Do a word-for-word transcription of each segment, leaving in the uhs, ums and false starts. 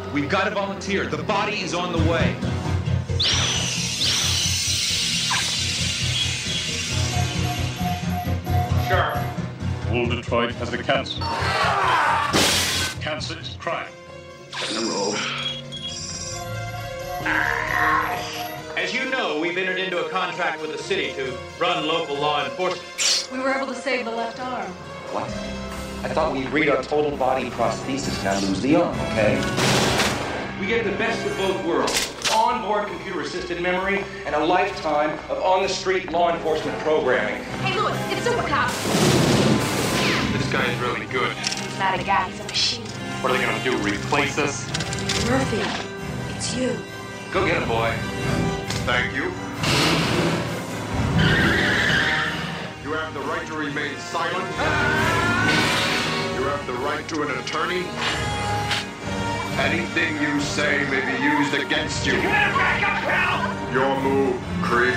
We've got to volunteer. The body is on the way. Sheriff, all Detroit has a cancer. Cancer is crime. In a row. As you know, we've entered into a contract with the city to run local law enforcement. We were able to save the left arm. What? I thought we agreed on total body prosthesis. Now lose the arm, okay? We get the best of both worlds. On-board computer-assisted memory and a lifetime of on-the-street law enforcement programming. Hey, Louis, it's Super Cop. This guy is really good. He's not a guy, he's a machine. What are they gonna do, replace us? Murphy, it's you. Go get him, boy. Thank you. You have the right to remain silent. You have the right to an attorney. Anything you say may be used against you. You better back up, pal! Your move, creep.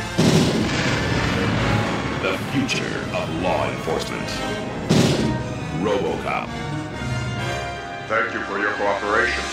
The future of law enforcement. RoboCop. Thank you for your cooperation.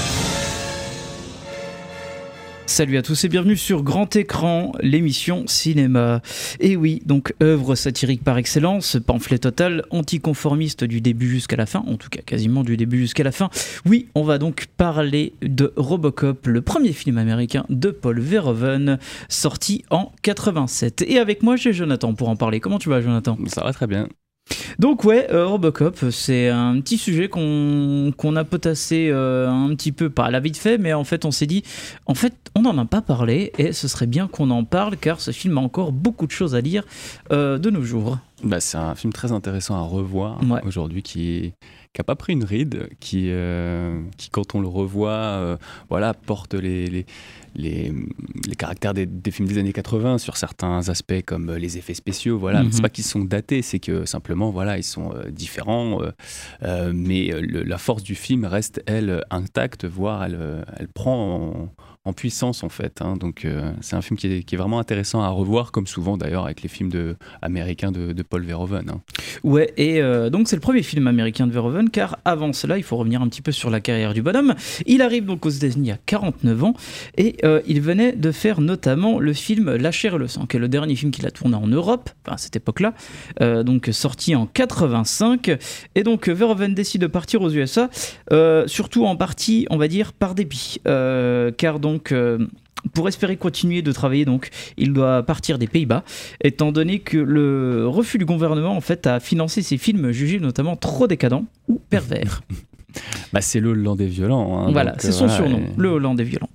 Salut à tous et bienvenue sur Grand Écran, l'émission cinéma. Et oui, donc œuvre satirique par excellence, pamphlet total, anticonformiste du début jusqu'à la fin, en tout cas quasiment du début jusqu'à la fin. Oui, on va donc parler de Robocop, le premier film américain de Paul Verhoeven, sorti en quatre-vingt-sept. Et avec moi, j'ai Jonathan pour en parler. Comment tu vas, Jonathan ? Ça va très bien. Donc ouais, euh, Robocop, c'est un petit sujet qu'on, qu'on a potassé euh, un petit peu, pas à la vite fait, mais en fait on s'est dit, en fait on n'en a pas parlé et ce serait bien qu'on en parle car ce film a encore beaucoup de choses à lire euh, de nos jours. Bah, c'est un film très intéressant à revoir ouais. aujourd'hui qui qui n'a pas pris une ride, qui, euh, qui quand on le revoit, euh, voilà, porte les, les, les, les caractères des, des films des années quatre-vingts sur certains aspects comme les effets spéciaux. Voilà. Mm-hmm. C'est pas qu'ils sont datés, c'est que simplement voilà, ils sont euh, différents, euh, euh, mais le, la force du film reste, elle, intacte, voire elle, elle prend en, en puissance en fait. Hein. Donc euh, c'est un film qui est, qui est vraiment intéressant à revoir, comme souvent d'ailleurs avec les films de, américains de, de Paul Verhoeven. Hein. Ouais, et euh, donc c'est le premier film américain de Verhoeven, car avant cela, il faut revenir un petit peu sur la carrière du bonhomme. Il arrive donc aux États-Unis à quarante-neuf ans et euh, il venait de faire notamment le film La chair et le sang, qui est le dernier film qu'il a tourné en Europe, enfin, à cette époque-là, euh, donc sorti en quatre-vingt-cinq. Et donc Verhoeven décide de partir aux U S A, euh, surtout en partie, on va dire, par dépit, euh, car donc Donc, euh, pour espérer continuer de travailler, donc, il doit partir des Pays-Bas, étant donné que le refus du gouvernement en fait, a financé ses films jugés notamment trop décadents ou pervers. Bah, c'est le Hollandais violent. Hein, voilà, donc, c'est son voilà, surnom, et... le Hollandais violent.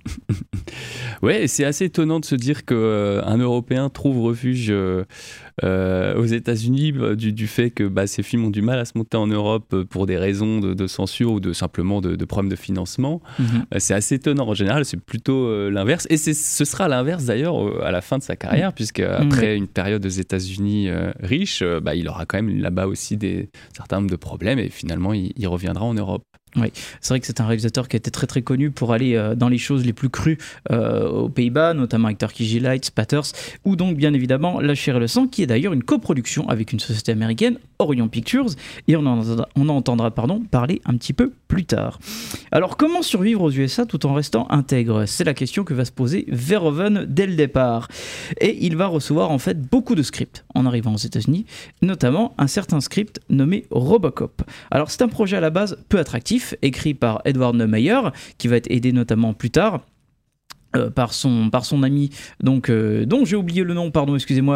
Ouais, c'est assez étonnant de se dire qu'un euh, Européen trouve refuge euh, euh, aux États-Unis bah, du, du fait que bah, ces films ont du mal à se monter en Europe pour des raisons de, de censure ou de simplement de, de problèmes de financement. Mm-hmm. Euh, c'est assez étonnant. En général, c'est plutôt euh, l'inverse. Et c'est, ce sera l'inverse d'ailleurs euh, à la fin de sa carrière, mm-hmm. puisque après mm-hmm. une période aux États-Unis euh, riche, euh, bah, il aura quand même là-bas aussi des certain nombre de problèmes et finalement, il, il reviendra en Europe. Oui, c'est vrai que c'est un réalisateur qui a été très très connu pour aller euh, dans les choses les plus crues euh, aux Pays-Bas, notamment avec Turkish Delight, Spatters, ou donc bien évidemment La chair et le sang, qui est d'ailleurs une coproduction avec une société américaine, Orion Pictures, et on en entendra, on en entendra pardon, parler un petit peu plus tard. Alors comment survivre aux U S A tout en restant intègre ? C'est la question que va se poser Verhoeven dès le départ. Et il va recevoir en fait beaucoup de scripts en arrivant aux États-Unis, notamment un certain script nommé Robocop. Alors c'est un projet à la base peu attractif, écrit par Edward Meyer, qui va être aidé notamment plus tard Euh, par son par son ami donc euh, dont j'ai oublié le nom, pardon, excusez-moi,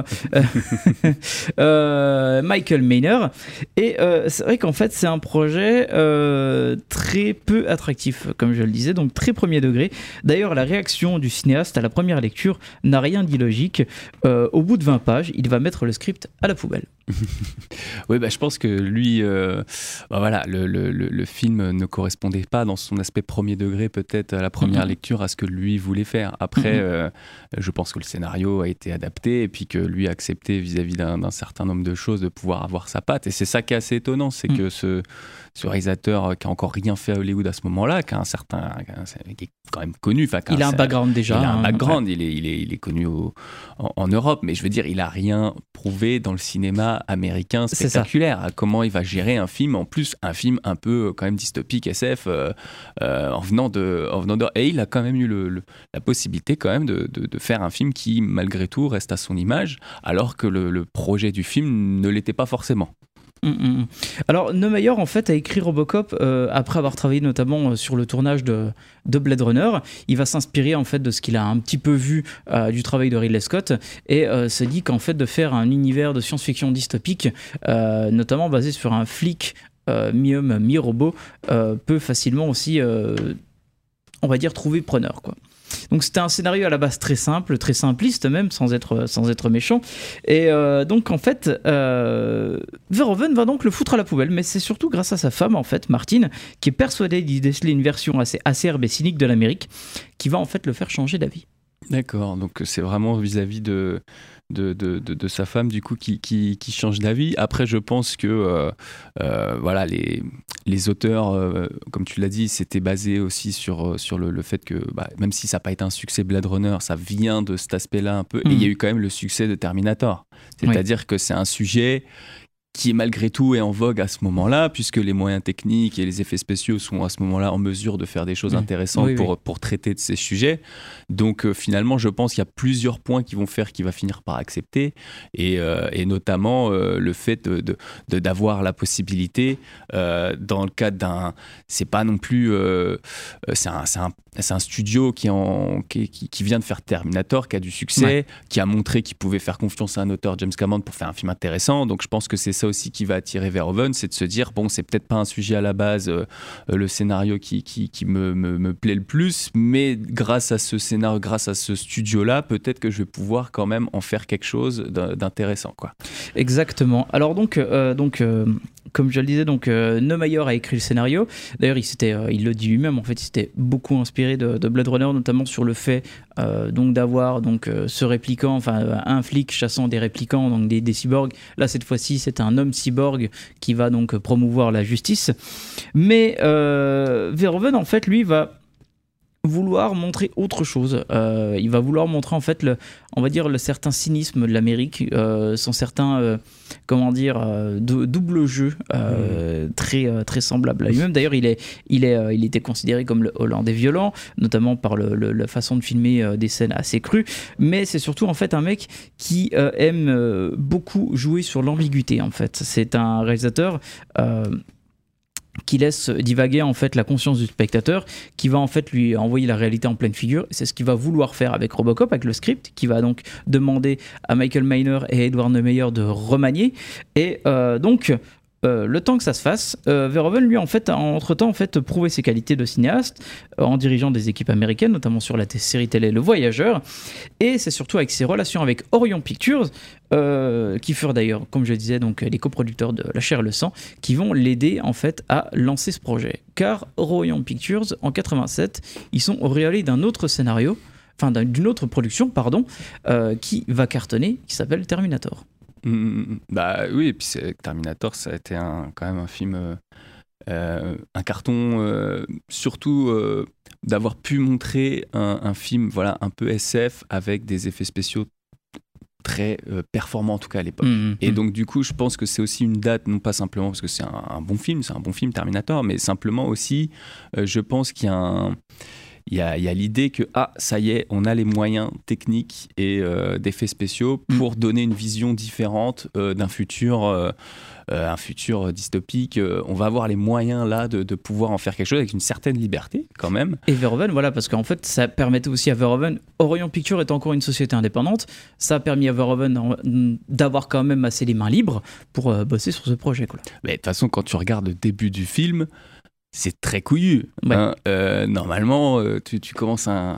euh, Michael Maynard. Et euh, c'est vrai qu'en fait c'est un projet euh, très peu attractif, comme je le disais, donc très premier degré. D'ailleurs la réaction du cinéaste à la première lecture n'a rien d'illogique. Euh, au bout de vingt pages, il va mettre le script à la poubelle. Oui, bah, je pense que lui, euh, bah, voilà, le, le, le film ne correspondait pas dans son aspect premier degré peut-être à la première mm-hmm. lecture à ce que lui voulait faire. Après, mm-hmm. euh, je pense que le scénario a été adapté et puis que lui a accepté vis-à-vis d'un, d'un certain nombre de choses de pouvoir avoir sa patte. Et c'est ça qui est assez étonnant, c'est mm-hmm. que ce, ce réalisateur qui a encore rien fait à Hollywood à ce moment-là, qui a un certain, qui est quand même connu. Enfin, il a un background déjà. Il a un hein, background, ouais. il, est, il, est, il est connu au, en, en Europe, mais je veux dire, il a rien prouvé dans le cinéma américain spectaculaire. Comment il va gérer un film, en plus un film un peu quand même dystopique S F, euh, euh, en venant de, en venant de, et il a quand même eu le, le, la possibilité quand même de, de, de faire un film qui malgré tout reste à son image, alors que le, le projet du film ne l'était pas forcément. Mmh, mmh. Alors Neumayer en fait a écrit Robocop euh, après avoir travaillé notamment euh, sur le tournage de, de Blade Runner. Il va s'inspirer en fait de ce qu'il a un petit peu vu euh, du travail de Ridley Scott et euh, se dit qu'en fait de faire un univers de science-fiction dystopique, euh, notamment basé sur un flic euh, mi-homme mi-robot, euh, peut facilement aussi, euh, on va dire, trouver preneur quoi. Donc c'était un scénario à la base très simple, très simpliste même, sans être, sans être méchant. Et euh, donc en fait, euh, Verhoeven va donc le foutre à la poubelle, mais c'est surtout grâce à sa femme en fait, Martine, qui est persuadée d'y déceler une version assez acerbe et cynique de l'Amérique, qui va en fait le faire changer d'avis. D'accord, donc c'est vraiment vis-à-vis de, de, de, de, de sa femme du coup qui, qui, qui change d'avis. Après je pense que euh, euh, voilà, les, les auteurs, euh, comme tu l'as dit, c'était basé aussi sur, sur le, le fait que bah, même si ça n'a pas été un succès Blade Runner, ça vient de cet aspect-là un peu. Mmh. Et il y a eu quand même le succès de Terminator. C'est-à-dire oui. que c'est un sujet qui malgré tout est en vogue à ce moment-là, puisque les moyens techniques et les effets spéciaux sont à ce moment-là en mesure de faire des choses mmh. intéressantes oui, pour, oui. pour traiter de ces sujets. Donc euh, finalement, je pense qu'il y a plusieurs points qui vont faire qu'il va finir par accepter, et, euh, et notamment euh, le fait de, de, de, d'avoir la possibilité, euh, dans le cadre d'un... C'est pas non plus... Euh, c'est, un, c'est, un, c'est un studio qui, en, qui, qui, qui vient de faire Terminator, qui a du succès, ouais. qui a montré qu'il pouvait faire confiance à un auteur, James Cameron, pour faire un film intéressant. Donc je pense que c'est ça aussi qui va attirer Verhoeven, c'est de se dire bon, c'est peut-être pas un sujet à la base, euh, le scénario qui, qui, qui me, me, me plaît le plus, mais grâce à ce scénario, grâce à ce studio-là, peut-être que je vais pouvoir quand même en faire quelque chose d'intéressant, quoi. Exactement. Alors donc, euh, donc euh, comme je le disais, donc euh, Neumayer a écrit le scénario. D'ailleurs, il s'était, euh, il le dit lui-même. En fait, il s'était beaucoup inspiré de, de Blade Runner, notamment sur le fait euh, donc d'avoir donc euh, ce répliquant, enfin un flic chassant des réplicants, donc des, des cyborgs. Là, cette fois-ci, c'est un homme cyborg qui va donc promouvoir la justice. Mais euh, Verhoeven, en fait, lui, va vouloir montrer autre chose. Euh, il va vouloir montrer, en fait, le, on va dire, le certain cynisme de l'Amérique, euh, son certain, euh, comment dire, euh, de, double jeu euh, mmh. très, euh, très semblable à lui-même. D'ailleurs, il, est, il, est, euh, il était considéré comme le Hollandais violent, notamment par le, le, la façon de filmer euh, des scènes assez crues. Mais c'est surtout, en fait, un mec qui euh, aime euh, beaucoup jouer sur l'ambiguïté, en fait. C'est un réalisateur... Euh, qui laisse divaguer en fait la conscience du spectateur, qui va en fait lui envoyer la réalité en pleine figure. C'est ce qu'il va vouloir faire avec Robocop, avec le script, qui va donc demander à Michael Miner et Edward Neumayer de remanier. Et euh, donc Euh, le temps que ça se fasse, euh, Verhoeven lui en fait a entre-temps en fait prouvé ses qualités de cinéaste euh, en dirigeant des équipes américaines, notamment sur la t- série télé Le Voyageur, et c'est surtout avec ses relations avec Orion Pictures, euh, qui furent d'ailleurs, comme je le disais, donc les coproducteurs de La Chair et le Sang, qui vont l'aider en fait à lancer ce projet. Car Orion Pictures, en quatre-vingt-sept, ils sont au réalisé d'un autre scénario, enfin d'une autre production, pardon, euh, qui va cartonner, qui s'appelle Terminator. Mmh, bah oui, et puis c'est, Terminator, ça a été un, quand même un film, euh, euh, un carton, euh, surtout euh, d'avoir pu montrer un, un film, voilà, un peu S F avec des effets spéciaux très euh, performants en tout cas à l'époque. Mmh, et mmh. donc du coup, je pense que c'est aussi une date, non pas simplement parce que c'est un, un bon film, c'est un bon film Terminator, mais simplement aussi, euh, je pense qu'il y a un Il y, a, il y a l'idée que, ah, ça y est, on a les moyens techniques et euh, d'effets spéciaux pour mmh. donner une vision différente euh, d'un futur, euh, euh, un futur dystopique. Euh, on va avoir les moyens, là, de, de pouvoir en faire quelque chose avec une certaine liberté, quand même. Et Verhoeven, voilà, parce qu'en fait, ça permettait aussi à Verhoeven, Orion Pictures est encore une société indépendante, ça a permis à Verhoeven d'avoir quand même assez les mains libres pour euh, bosser sur ce projet, quoi. Mais de toute façon, quand tu regardes le début du film... c'est très couillu. Ouais. Hein. Euh, normalement, euh, tu, tu commences un,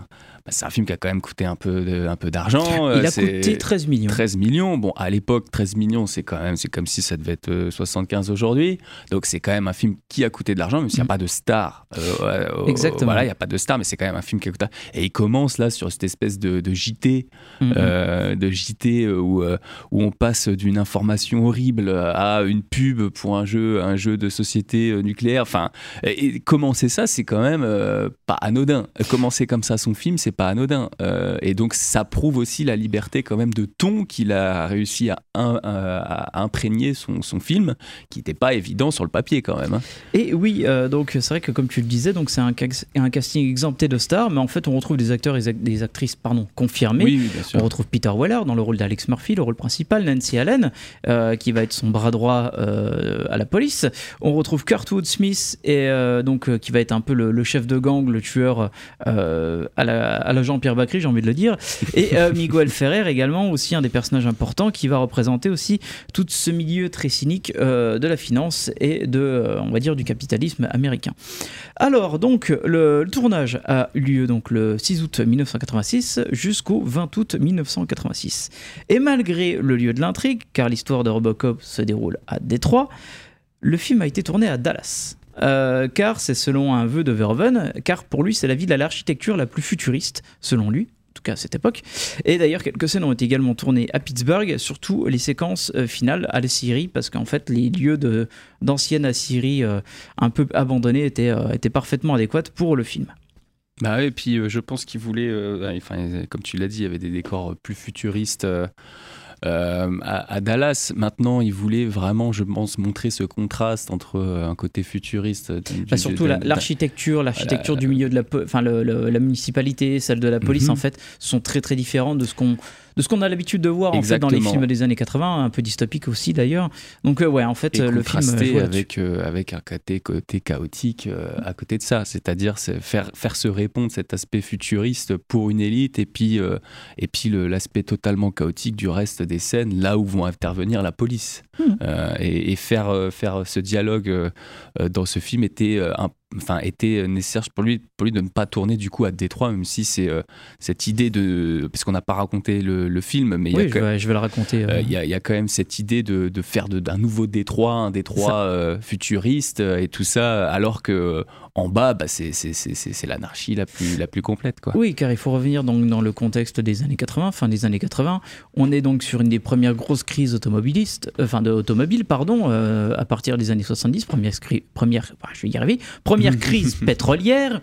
c'est un film qui a quand même coûté un peu, de, un peu d'argent. Il a c'est coûté treize millions. treize millions. Bon, à l'époque, treize millions, c'est quand même, c'est comme si ça devait être soixante-quinze aujourd'hui. Donc, c'est quand même un film qui a coûté de l'argent, même s'il n'y a mmh. pas de star. Euh, Exactement. Voilà, il n'y a pas de star, mais c'est quand même un film qui a coûté. Et il commence là sur cette espèce de, de J T, mmh. euh, de J T où, où on passe d'une information horrible à une pub pour un jeu, un jeu de société nucléaire. Enfin, et commencer ça, c'est quand même euh, pas anodin. Commencer comme ça son film, c'est pas anodin. Euh, et donc, ça prouve aussi la liberté quand même de ton qu'il a réussi à, un, à, à imprégner son, son film, qui n'était pas évident sur le papier quand même. Hein. Et oui, euh, donc c'est vrai que comme tu le disais, donc c'est un, un casting exempté de stars, mais en fait, on retrouve des acteurs et des actrices, pardon, confirmés. Oui, oui, bien sûr. On retrouve Peter Weller dans le rôle d'Alex Murphy, le rôle principal, Nancy Allen, euh, qui va être son bras droit euh, à la police. On retrouve Kurtwood Smith, et, euh, donc, euh, qui va être un peu le, le chef de gang, le tueur euh, à, la, à la Jean-Pierre Bacry, j'ai envie de le dire. Et euh, Miguel Ferrer également, aussi un des personnages importants, qui va représenter aussi tout ce milieu très cynique euh, de la finance et de, euh, on va dire, du capitalisme américain. Alors, donc, le, le tournage a eu lieu donc, le six août mille neuf cent quatre-vingt-six jusqu'au vingt août mille neuf cent quatre-vingt-six. Et malgré le lieu de l'intrigue, car l'histoire de Robocop se déroule à Détroit, le film a été tourné à Dallas. Euh, car c'est selon un vœu de Verhoeven, car pour lui c'est la ville à l'architecture la plus futuriste, selon lui, en tout cas à cette époque. Et d'ailleurs quelques scènes ont été également tournées à Pittsburgh, surtout les séquences euh, finales à l'Assyrie, parce qu'en fait les lieux de, d'ancienne Assyrie euh, un peu abandonnés étaient, euh, étaient parfaitement adéquats pour le film. Bah ouais, et puis euh, je pense qu'il voulait, euh, enfin, comme tu l'as dit, il y avait des décors plus futuristes euh, euh, à, à Dallas. Maintenant, il voulait vraiment, je pense, montrer ce contraste entre euh, un côté futuriste. Du, bah, surtout de, la, de, l'architecture, l'architecture la, du milieu de la, enfin le, le, la municipalité, celle de la police, mm-hmm. en fait, sont très très différentes de ce qu'on de ce qu'on a l'habitude de voir en fait, dans les films des années quatre-vingts, un peu dystopiques aussi d'ailleurs. Donc euh, ouais, en fait, et le film avec euh, avec un côté, côté chaotique euh, à côté de ça, c'est-à-dire c'est faire faire se répondre cet aspect futuriste pour une élite et puis euh, et puis le, l'aspect totalement chaotique du reste des scènes, là où vont intervenir la police. Mmh. Euh, et, et faire euh, faire ce dialogue euh, dans ce film était euh, un Enfin, était nécessaire pour lui, pour lui de ne pas tourner du coup à Détroit, même si c'est euh, cette idée de, parce qu'on n'a pas raconté le, le film, mais oui, il y a je, vais, je vais le raconter. Il euh, y, y a quand même cette idée de, de faire de, d'un nouveau Détroit, un Détroit euh, futuriste et tout ça, alors que en bas, bah, c'est, c'est, c'est, c'est l'anarchie la plus, la plus complète, quoi. Oui, car il faut revenir donc dans le contexte des années quatre-vingts, fin des années quatre-vingts. On est donc sur une des premières grosses crises automobilistes, euh, enfin de automobile, pardon, euh, à partir des années soixante-dix, première, première, enfin, je vais y arriver, première crise pétrolière.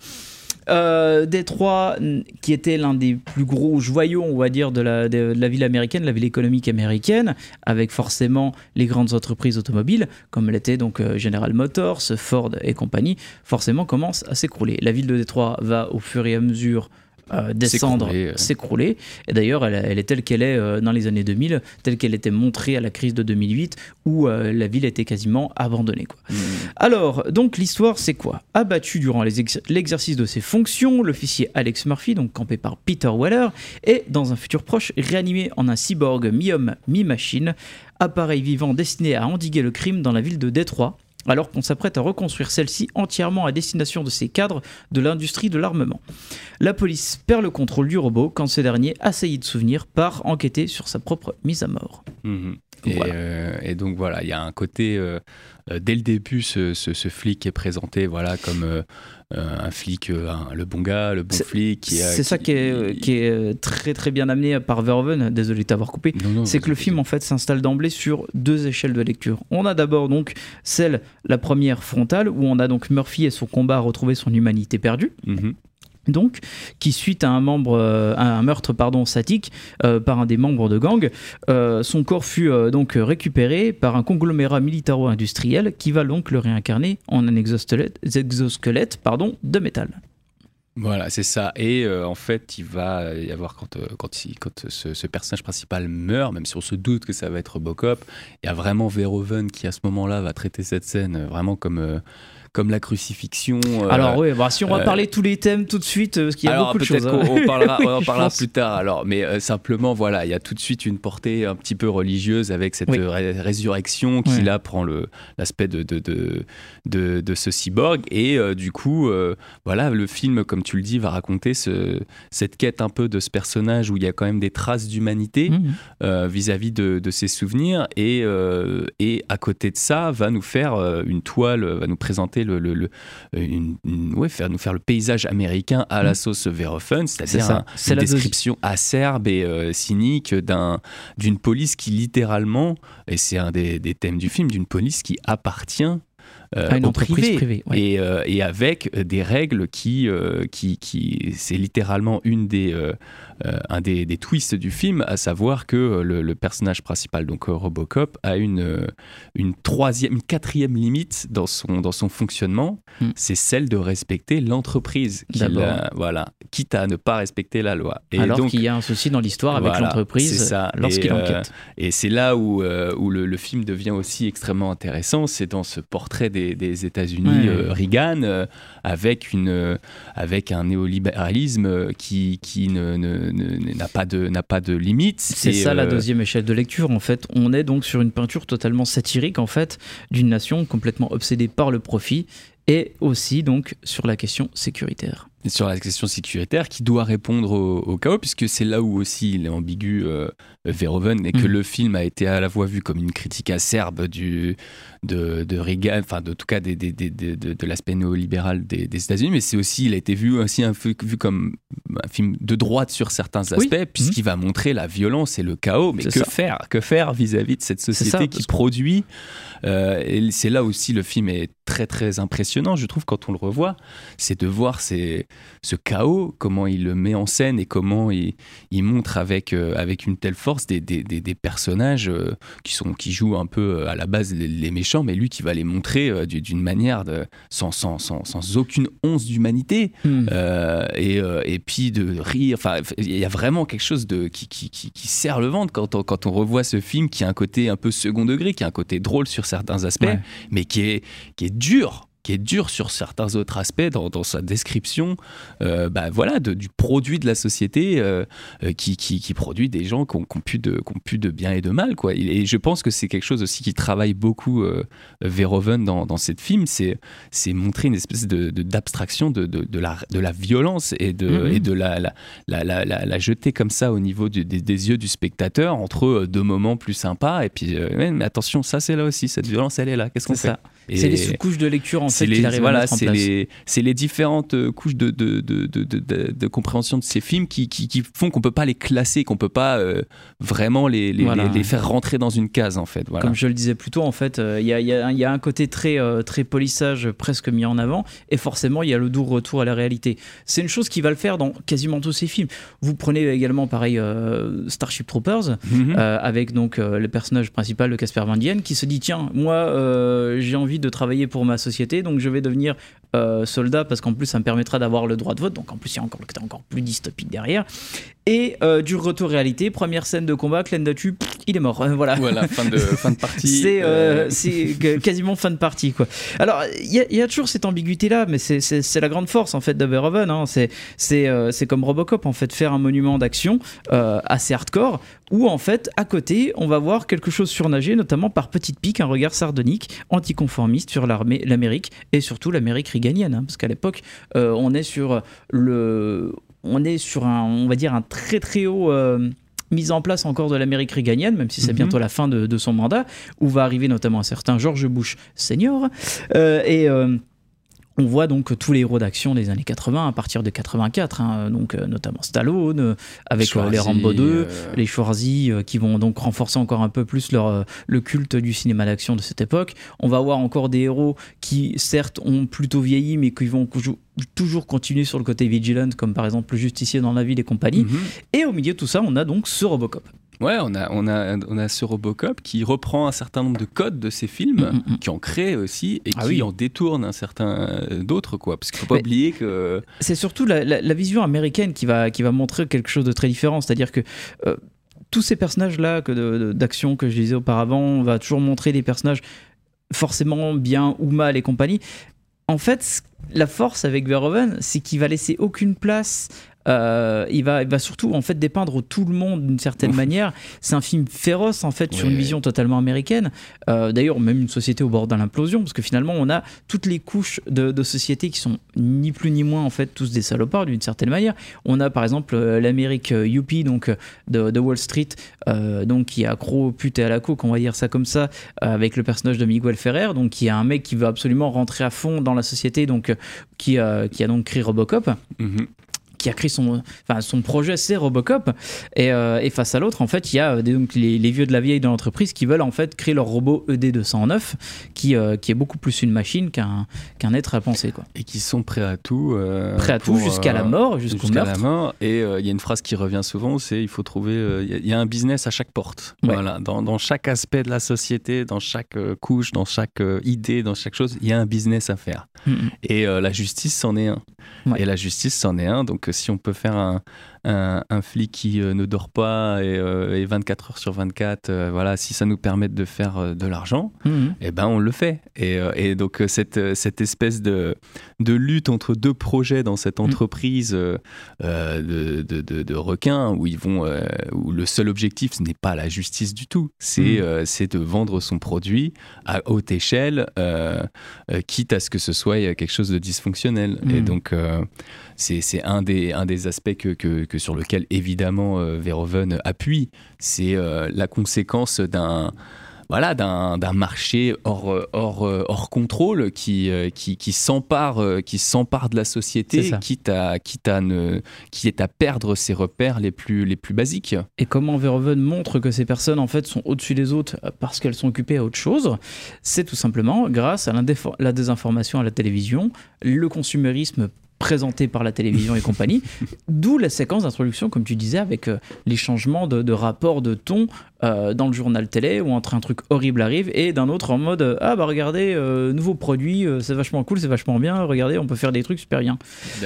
Euh, Détroit, qui était l'un des plus gros joyaux, on va dire, de la, de, de la ville américaine, la ville économique américaine, avec forcément les grandes entreprises automobiles, comme l'était donc euh, General Motors, Ford et compagnie, forcément commence à s'écrouler. La ville de Détroit va au fur et à mesure Euh, descendre, s'écrouler, euh. s'écrouler. Et d'ailleurs, elle, elle est telle qu'elle est euh, dans les années deux mille, telle qu'elle était montrée à la crise de deux mille huit, où euh, la ville était quasiment abandonnée, quoi. Mmh. Alors, donc l'histoire, c'est quoi ? Abattu durant les ex- l'exercice de ses fonctions, l'officier Alex Murphy, donc campé par Peter Weller, est dans un futur proche réanimé en un cyborg mi-homme, mi-machine, appareil vivant destiné à endiguer le crime dans la ville de Détroit, alors qu'on s'apprête à reconstruire celle-ci entièrement à destination de ses cadres de l'industrie de l'armement. La police perd le contrôle du robot quand ce dernier, assailli de souvenirs, part enquêter sur sa propre mise à mort. Mmh. Et, voilà. euh, et donc voilà, il y a un côté, euh, euh, dès le début, ce, ce, ce flic est présenté voilà, comme euh, un flic, euh, un, le bon gars, le bon c'est, flic. Qui a, c'est ça qui, qui, est, qui est très très bien amené par Verhoeven, désolé de t'avoir coupé, non, non, c'est que le film en fait s'installe d'emblée sur deux échelles de lecture. On a d'abord donc celle, la première frontale, où on a donc Murphy et son combat à retrouver son humanité perdue. Mm-hmm. Donc, qui suite à un membre, euh, à un meurtre pardon sadique euh, par un des membres de gang, euh, son corps fut euh, donc récupéré par un conglomérat militaro-industriel qui va donc le réincarner en un exosquelette, exosquelette pardon, de métal. Voilà, c'est ça. Et euh, en fait, il va y avoir, quand, euh, quand, il, quand ce, ce personnage principal meurt, même si on se doute que ça va être Robocop, il y a vraiment Verhoeven qui, à ce moment-là, va traiter cette scène vraiment comme... Euh, comme la crucifixion. Euh, alors oui, bah, si on va euh, parler tous les thèmes tout de suite, parce qu'il y a alors, beaucoup de choses. peut-être qu'on on parlera, oui, on en parlera pense. plus tard. Alors, mais euh, simplement, voilà, il y a tout de suite une portée un petit peu religieuse avec cette Oui. ré- résurrection qui Ouais. là prend le, l'aspect de, de, de, de, de ce cyborg. Et euh, du coup, euh, voilà, le film, comme tu le dis, va raconter ce, cette quête un peu de ce personnage où il y a quand même des traces d'humanité Mmh. euh, vis-à-vis de, de ses souvenirs. Et, euh, et à côté de ça, va nous faire euh, une toile, va nous présenter le, le, le une, une- ouais, faire, nous faire le paysage américain à la sauce Verhoeven, C'est c'est-à-dire ça. un- C'est une la deuxi- description acerbe et euh, cynique d'un, d'une police qui littéralement, et c'est un des, des thèmes du film, d'une police qui appartient euh, À une au entreprise privé, privée, ouais. et, euh, et avec des règles qui, euh, qui, qui c'est littéralement une des, euh, euh, un des, des twists du film, à savoir que euh, le, le personnage principal, donc euh, Robocop, a une, euh, une troisième, une quatrième limite dans son, dans son fonctionnement, Mm. c'est celle de respecter l'entreprise, qu'il D'abord. a- voilà, quitte à ne pas respecter la loi. Et Alors donc, qu'il y a un souci dans l'histoire avec voilà, l'entreprise c'est ça. lorsqu'il Et, euh, enquête. Et c'est là où, euh, où le, le film devient aussi extrêmement intéressant, c'est dans ce portrait des, des États-Unis, Ouais. euh, Reagan, euh, avec, une, euh, avec un néolibéralisme euh, qui, qui ne, ne- ne- n'a, pas de, n'a pas de limite. C'est Et, ça la euh, deuxième échelle de lecture en fait. On est donc sur une peinture totalement satirique en fait d'une nation complètement obsédée par le profit et aussi donc sur la question sécuritaire. sur la question sécuritaire qui doit répondre au, au chaos, puisque c'est là où aussi il est ambigu, euh, Verhoeven, et que Mhm. le film a été à la fois vu comme une critique acerbe du, de, de Reagan, enfin de, en tout cas des, des, des, des- de, de l'aspect néolibéral des, des États-Unis, mais c'est aussi, il a été vu aussi un, peu- vu comme un film de droite sur certains aspects, Oui. puisqu'il va montrer la violence et le chaos. Mais C'est que ça. faire Que faire vis-à-vis de cette société ça, qui parce que- produit euh, et c'est là aussi le film est très très impressionnant, je trouve, quand on le revoit, c'est de voir ces, ce chaos, comment il le met en scène et comment il, il montre avec, euh, avec une telle force des, des, des, des personnages euh, qui, sont, qui jouent un peu euh, à la base les, les méchants, mais lui qui va les montrer euh, du- d'une manière de, sans, sans, sans, sans aucune once d'humanité. Hmm. Euh, et, euh, et puis de rire. Enfin, il y a vraiment quelque chose de, qui, qui, qui, qui serre le ventre quand on, quand on revoit ce film qui a un côté un peu second degré, qui a un côté drôle sur certains aspects, Ouais. mais qui est, qui est dur. qui est dur sur certains autres aspects dans, dans sa description euh, bah, voilà, de, du produit de la société euh, euh, qui, qui, qui produit des gens qui ont, qui ont plus de, qui ont plus de bien et de mal, quoi. Et je pense que c'est quelque chose aussi qui travaille beaucoup euh, Verhoeven dans, dans cette film, c'est, c'est montrer une espèce de, de, d'abstraction de, de, de, la, de la violence et de, Mmh. et de la, la, la, la, la, la jeter comme ça au niveau du, des, des yeux du spectateur entre deux moments plus sympas et puis euh, ouais, mais attention, ça c'est là aussi, cette violence elle est là, qu'est-ce qu'on C'est fait ça. Et C'est les sous-couches de lecture en c'est fait les, qu'il arrive voilà, à mettre en c'est place. les, c'est les différentes euh, couches de, de, de, de, de, de, de compréhension de ces films qui, qui, qui font qu'on peut pas les classer, qu'on peut pas euh, vraiment les, les, Voilà. les, les faire rentrer dans une case en fait. Voilà. Comme je le disais plus tôt, en fait, il euh, y, a, y, a, y a un côté très, euh, très polissage presque mis en avant, et forcément, il y a le doux retour à la réalité. C'est une chose qui va le faire dans quasiment tous ses films. Vous prenez également, pareil, euh, Starship Troopers, Mhm. euh, avec donc euh, le personnage principal, le Casper Van Dien, qui se dit, tiens, moi, euh, j'ai envie de travailler pour ma société, donc je vais devenir euh, soldat, parce qu'en plus, ça me permettra d'avoir le droit de vote, donc en plus, il y a encore le côté encore plus dystopique derrière. Et euh, du retour réalité, première scène de combat, Clan Datu, pff, il est mort. Euh, voilà. Voilà, fin de, fin de partie. C'est, euh, Euh, c'est que- quasiment fin de partie, quoi. Alors, il y, a- il y a toujours cette ambiguïté-là, mais c'est, c'est, c'est la grande force, en fait, de Verhoeven. Hein. C'est, c'est, euh, c'est comme Robocop, en fait, faire un monument d'action euh, assez hardcore, où, en fait, à côté, on va voir quelque chose surnager, notamment par petites piques, un regard sardonique, anticonformiste sur l'armée, l'Amérique, et surtout l'Amérique réganienne, hein, parce qu'à l'époque, euh, on est sur le... On est sur un, on va dire, un très très haut... euh, mise en place encore de l'Amérique réganienne, même si c'est Mhm. bientôt la fin de, de son mandat, où va arriver notamment un certain George Bush senior. Euh, et euh, on voit donc tous les héros d'action des années quatre-vingts, à partir de quatre-vingt-quatre, hein, donc euh, notamment Stallone, euh, avec euh, les Schwarzy, Rambo deux, euh, les Schwarzy, euh, qui vont donc renforcer encore un peu plus leur, euh, le culte du cinéma d'action de cette époque. On va avoir encore des héros qui, certes, ont plutôt vieilli, mais qui vont cou- toujours continuer sur le côté vigilant, comme par exemple le Justicier dans la ville et compagnie. mhm. Et au milieu de tout ça, on a donc ce Robocop. Ouais, on a, on, a, on a ce Robocop qui reprend un certain nombre de codes de ces films, Mm, mm, mm. qui en crée aussi, et Ah qui oui. en détourne un certain euh, d'autres, quoi. Parce qu'il faut pas Mais- oublier que... C'est surtout la, la- la vision américaine qui va, qui va montrer quelque chose de très différent. C'est-à-dire que euh, tous ces personnages-là que de- de- d'action que je disais auparavant, on va toujours montrer des personnages forcément bien ou mal et compagnie. en fait, la force avec Verhoeven, c'est qu'il va laisser aucune place. Euh, il, va, il va surtout en fait dépeindre tout le monde d'une certaine Ouf. manière. C'est un film féroce en fait, ouais. sur une vision totalement américaine. Euh, d'ailleurs, même une société au bord de l'implosion, parce que finalement, on a toutes les couches de, de société qui sont ni plus ni moins en fait tous des salopards d'une certaine manière. On a par exemple euh, l'Amérique euh, yuppie, donc de, de Wall Street, euh, donc qui est accro aux putes et à la coke, on va dire ça comme ça, euh, avec le personnage de Miguel Ferrer, donc qui est un mec qui veut absolument rentrer à fond dans la société, donc euh, qui, euh, qui a donc créé Robocop. Mm-hmm. qui a créé son, enfin, son projet, c'est Robocop, et, euh, et face à l'autre, en fait, il y a des, donc, les, les vieux de la vieille de l'entreprise qui veulent en fait créer leur robot E D deux cent neuf, qui, euh, qui est beaucoup plus une machine qu'un, qu'un être à penser, quoi. Et qui sont prêts à tout. Euh, prêts à pour, tout, jusqu'à la mort, jusqu'au jusqu'à meurtre. la mort, et il euh, y a une phrase qui revient souvent, c'est il faut trouver, il euh, y, y a un business à chaque porte. Ouais. Voilà, dans, dans chaque aspect de la société, dans chaque euh, couche, dans chaque euh, idée, dans chaque chose, il y a un business à faire. Mm-hmm. Et euh, la justice, c'en est un. Ouais. Et la justice, c'en est un, donc si on peut faire un, un, un flic qui euh, ne dort pas et, euh, et vingt-quatre heures sur vingt-quatre, euh, voilà, si ça nous permet de faire euh, de l'argent, mmh. eh ben on le fait. Et, euh, et donc cette, cette espèce de, de lutte entre deux projets dans cette entreprise mmh. euh, de, de, de, de requins, où, ils vont, euh, où le seul objectif, ce n'est pas la justice du tout, c'est, mmh. euh, c'est de vendre son produit à haute échelle, euh, euh, quitte à ce que ce soit quelque chose de dysfonctionnel. Mmh. Et donc, euh, c'est, c'est un, des, un des aspects que, que, que sur lequel, évidemment, euh, Verhoeven appuie. C'est euh, la conséquence d'un... Voilà, d'un, d'un marché hors, hors, hors contrôle qui, qui, qui, s'empare, qui s'empare de la société, quitte à, quitte, à ne, quitte à perdre ses repères les plus, les plus basiques. Et comment Verhoeven montre que ces personnes en fait, sont au-dessus des autres parce qu'elles sont occupées à autre chose, c'est tout simplement grâce à la désinformation à la télévision, le consumérisme présenté par la télévision et compagnie, d'où la séquence d'introduction, comme tu disais, avec euh, les changements de, de rapport de ton euh, dans le journal télé, où entre un truc horrible arrive et d'un autre en mode euh, ah bah regardez, euh, nouveau produit, euh, c'est vachement cool, c'est vachement bien, regardez, on peut faire des trucs super bien.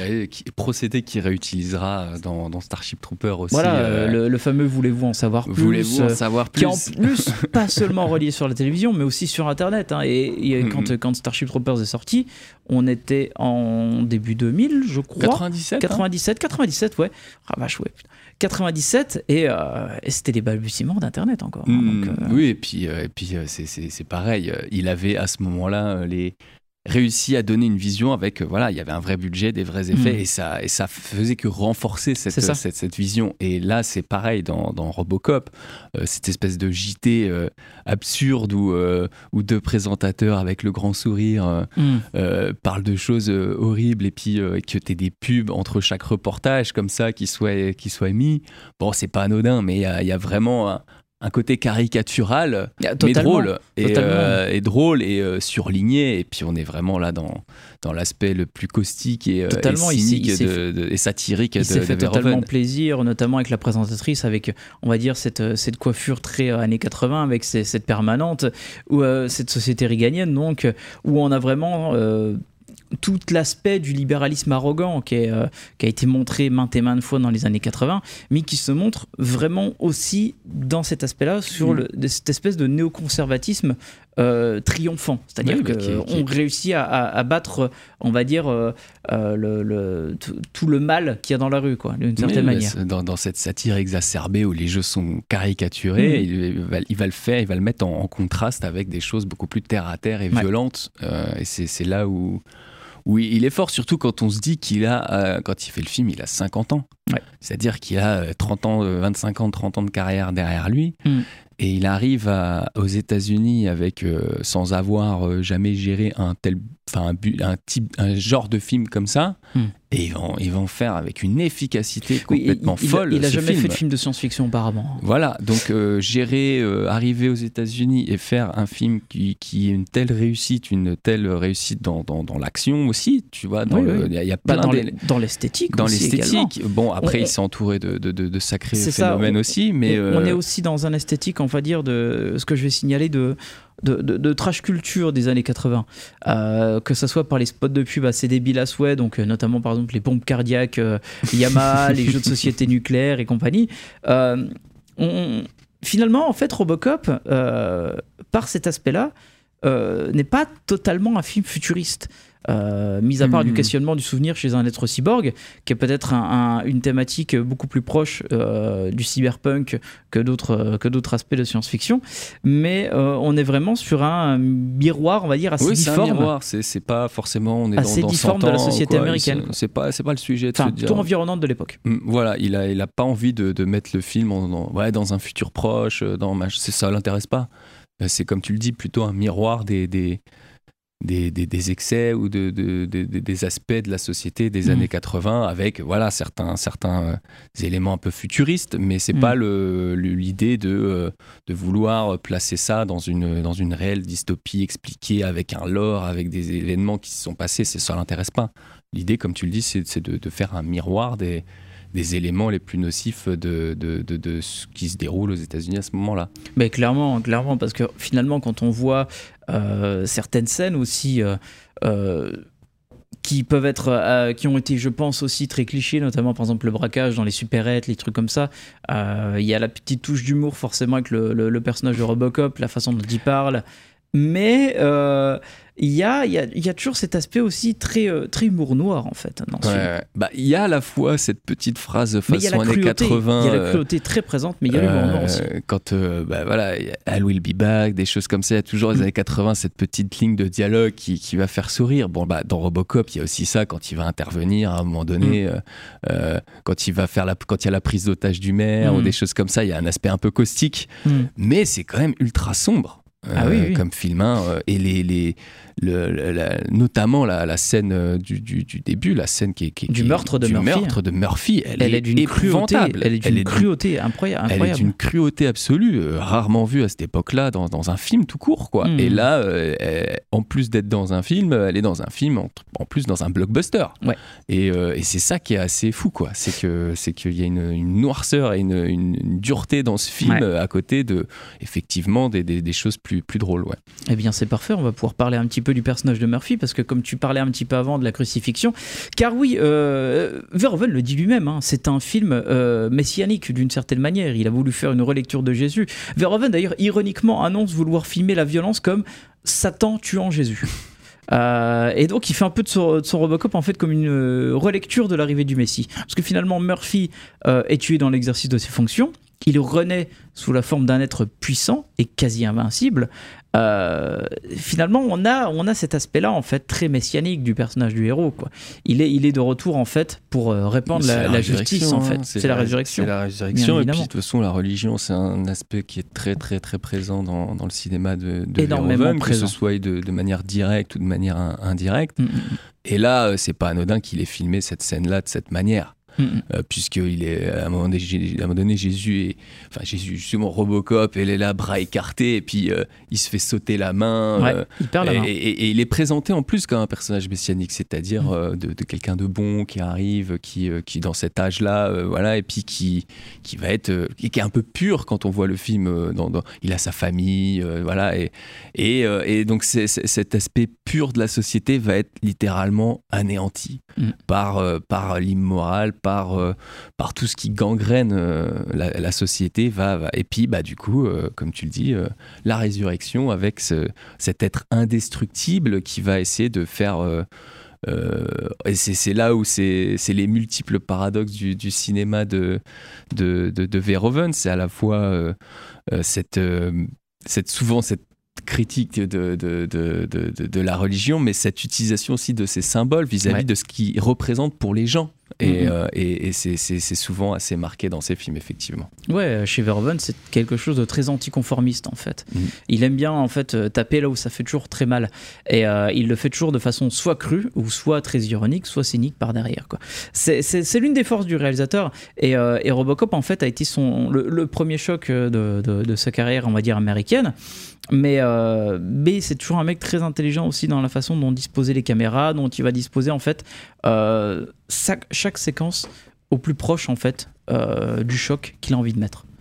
Procédé qu'il réutilisera dans, dans Starship Trooper aussi. Voilà, euh, le, le fameux voulez-vous en savoir plus, voulez-vous en savoir plus, qui en plus pas seulement relié sur la télévision, mais aussi sur Internet. Hein, et, et mm-hmm. quand, quand Starship Troopers est sorti, on était en début deux mille, je crois. quatre-vingt-dix-sept quatre-vingt-dix-sept, hein quatre-vingt-dix-sept, ouais. Ah vache, ouais. quatre-vingt-dix-sept, et, euh, et c'était les balbutiements d'Internet encore. Hein, mmh, donc, euh... Oui, et puis, euh, et puis euh, c'est, c'est, c'est pareil. Il avait à ce moment-là les... réussi à donner une vision avec, voilà, il y avait un vrai budget, des vrais effets, mmh. et, ça, et ça faisait que renforcer cette, cette, cette vision. Et là, c'est pareil dans, dans Robocop, euh, cette espèce de J T euh, absurde où, euh, où deux présentateurs avec le grand sourire euh, mmh. euh, parlent de choses euh, horribles, et puis euh, que tu aies des pubs entre chaque reportage comme ça qui soient, qui soient mis. Bon, c'est pas anodin, mais il y, y a vraiment un, un côté caricatural, yeah, mais drôle, et, euh, et drôle et euh, surligné, et puis on est vraiment là dans, dans l'aspect le plus caustique et, euh, et cynique il s'est, il de, de, et satirique il de, s'est fait de totalement plaisir, notamment avec la présentatrice, avec, on va dire, cette, cette coiffure très années quatre-vingts, avec ces, cette permanente, ou euh, cette société réganienne, donc, où on a vraiment... Euh, tout l'aspect du libéralisme arrogant qui, est, euh, qui a été montré maintes et maintes fois dans les années quatre-vingts, mais qui se montre vraiment aussi dans cet aspect-là, sur le, cette espèce de néoconservatisme euh, triomphant. C'est-à-dire oui, qu'on okay, okay. réussit à, à, à battre, on va dire, euh, euh, le, le, tout, tout le mal qu'il y a dans la rue, quoi, d'une certaine oui, manière. Dans, dans cette satire exacerbée où les jeux sont caricaturés, mmh. il, il, va, il va le faire, il va le mettre en, en contraste avec des choses beaucoup plus terre-à-terre et ouais. violentes. Euh, et c'est, c'est là où... Oui, il est fort, surtout quand on se dit qu'il a, euh, quand il fait le film, il a cinquante ans. Ouais. C'est-à-dire qu'il a euh, trente ans, euh, vingt-cinq ans, trente ans de carrière derrière lui. Mm. Et il arrive à, aux États-Unis avec, euh, sans avoir euh, jamais géré un tel, enfin un, un type, un genre de film comme ça. Mm. Et ils vont, ils vont faire avec une efficacité complètement oui, il, folle. Il n'a jamais film. fait de film de science-fiction auparavant. Voilà, donc euh, gérer, euh, arriver aux États-Unis et faire un film qui, qui est une telle réussite, une telle réussite dans, dans, dans l'action aussi, tu vois, il oui, oui. y, y a plein bah, dans, de... les, dans l'esthétique Dans aussi l'esthétique. Également. Bon, après, on, il s'est entouré de, de, de, de sacrés ça, phénomènes on, aussi, mais... On, euh... on est aussi dans un esthétique, on va dire, de ce que je vais signaler de... De, de, de trash culture des années quatre-vingts, euh, que ce soit par les spots de pub assez débiles à souhait, donc euh, notamment par exemple les pompes cardiaques euh, Yamaha, les jeux de société nucléaire et compagnie. Euh, on, finalement, en fait, Robocop, euh, par cet aspect-là, euh, n'est pas totalement un film futuriste. Euh, mis à part mmh. du questionnement du souvenir chez un être cyborg, qui est peut-être un, un, une thématique beaucoup plus proche euh, du cyberpunk que d'autres, que d'autres aspects de science-fiction, mais euh, on est vraiment sur un miroir, on va dire, assez oui, difforme. Oui, c'est un miroir, c'est, c'est pas forcément... On est assez dans, dans difforme de la société quoi, américaine. C'est, c'est, pas, c'est pas le sujet de enfin, se dire... plutôt environnante de l'époque. Voilà, il a, il a pas envie de, de mettre le film en, en, ouais, dans un futur proche, dans, c'est, ça l'intéresse pas. C'est comme tu le dis, plutôt un miroir des... des Des, des, des excès ou de, de, de, de, des aspects de la société des mmh. années quatre-vingts avec voilà, certains, certains euh, éléments un peu futuristes, mais c'est mmh. pas le, le, l'idée de, euh, de vouloir placer ça dans une, dans une réelle dystopie expliquée avec un lore, avec des événements qui se sont passés, c'est, ça l'intéresse pas. L'idée, comme tu le dis, c'est, c'est de, de faire un miroir des, des éléments les plus nocifs de, de, de, de ce qui se déroule aux États-Unis à ce moment-là. Mais clairement, clairement, parce que finalement, quand on voit euh, certaines scènes aussi euh, euh, qui peuvent être, euh, qui ont été, je pense, aussi très clichés, notamment par exemple le braquage dans les supérettes, les trucs comme ça. Il euh, y a la petite touche d'humour forcément avec le, le, le personnage de Robocop, la façon dont il parle. Mais euh, il y a, y, a, y a toujours cet aspect aussi très, euh, très humour noir en fait dans ce ouais, film. Bah, il y a à la fois cette petite phrase façon années quatre-vingts. Il y a la cruauté très présente, mais il y a l'humour noir aussi. Quand euh, bah, voilà, I will be back, des choses comme ça, il y a toujours les mm. années quatre-vingts cette petite ligne de dialogue qui, qui va faire sourire. Bon, bah, dans Robocop, il y a aussi ça quand il va intervenir à un moment donné, mm. euh, euh, quand il va faire la, quand il y a la prise d'otage du maire mm. ou des choses comme ça, il y a un aspect un peu caustique, mm. mais c'est quand même ultra sombre. Ah euh, oui, oui. Comme film hein, euh, et les, les, le, le, la, notamment la, la scène euh, du, du, du début, la scène qui est, qui, du qui, meurtre de du Murphy. meurtre de Murphy, elle, elle est, est d'une épouvantable. Cruauté, elle est d'une elle est cruauté incroyable. Elle est d'une cruauté absolue, euh, rarement vue à cette époque-là dans, dans un film tout court, quoi. Mmh. Et là, euh, elle, en plus d'être dans un film, elle est dans un film, en, en plus dans un blockbuster. Ouais. Et, euh, et c'est ça qui est assez fou, quoi. C'est que c'est qu'il y a une, une noirceur et une, une, une dureté dans ce film ouais. à côté de effectivement des, des, des choses plus, plus drôles, ouais. Eh bien c'est parfait, on va pouvoir parler un petit peu du personnage de Murphy, parce que comme tu parlais un petit peu avant de la crucifixion, car oui, euh, Verhoeven le dit lui-même, hein, c'est un film euh, messianique d'une certaine manière, il a voulu faire une relecture de Jésus. Verhoeven d'ailleurs ironiquement annonce vouloir filmer la violence comme Satan tuant Jésus. Euh, et donc il fait un peu de son, de son Robocop en fait comme une euh, relecture de l'arrivée du Messie, parce que finalement Murphy euh, est tué dans l'exercice de ses fonctions, il renaît sous la forme d'un être puissant et quasi invincible. Euh, finalement on a, on a cet aspect là en fait très messianique du personnage du héros, quoi. Il est, il est de retour en fait pour euh, répandre la, la, la justice en fait. Hein, c'est, c'est la, la résurrection, c'est la résurrection et puis de toute façon la religion c'est un aspect qui est très très très présent dans, dans le cinéma de, de Verhoeven, que ce soit de, de manière directe ou de manière indirecte. Mm-hmm. Et là c'est pas anodin qu'il ait filmé cette scène là de cette manière. Mmh. Euh, puisqu'il est à un moment donné, à un moment donné Jésus est, enfin Jésus justement Robocop, elle est là bras écartés et puis euh, il se fait sauter la main, ouais, euh, il perd la main. Et, et, et il est présenté en plus comme un personnage messianique, c'est-à-dire mmh. euh, de, de quelqu'un de bon qui arrive, qui, euh, qui dans cet âge-là, euh, voilà, et puis qui, qui va être, euh, qui est un peu pur quand on voit le film. Euh, dans, dans, il a sa famille, euh, voilà, et, et, euh, et donc c'est, c'est, cet aspect pur de la société va être littéralement anéanti mmh. par, euh, par l'immoral, par, euh, par tout ce qui gangrène euh, la, la société va, va. Et puis bah, du coup euh, comme tu le dis euh, la résurrection avec ce, cet être indestructible qui va essayer de faire euh, euh, et c'est, c'est là où c'est, c'est les multiples paradoxes du, du cinéma de, de, de, de Verhoeven. C'est à la fois euh, euh, cette, euh, cette, souvent cette critique de, de, de, de, de, de la religion, mais cette utilisation aussi de ces symboles vis-à-vis ouais. de ce qu'ils représentent pour les gens. Et, mmh. euh, et, et c'est, c'est, c'est souvent assez marqué dans ces films, effectivement. Ouais, chez Verhoeven, c'est quelque chose de très anticonformiste, en fait. Mmh. Il aime bien, en fait, taper là où ça fait toujours très mal. Et euh, il le fait toujours de façon soit crue, ou soit très ironique, soit cynique par derrière, quoi. C'est, c'est, c'est l'une des forces du réalisateur. Et, euh, et Robocop, en fait, a été son, le, le premier choc de, de, de sa carrière, on va dire, américaine. Mais, euh, mais c'est toujours un mec très intelligent aussi dans la façon dont disposer les caméras, dont il va disposer en fait euh, chaque, chaque séquence au plus proche en fait euh, du choc qu'il a envie de mettre.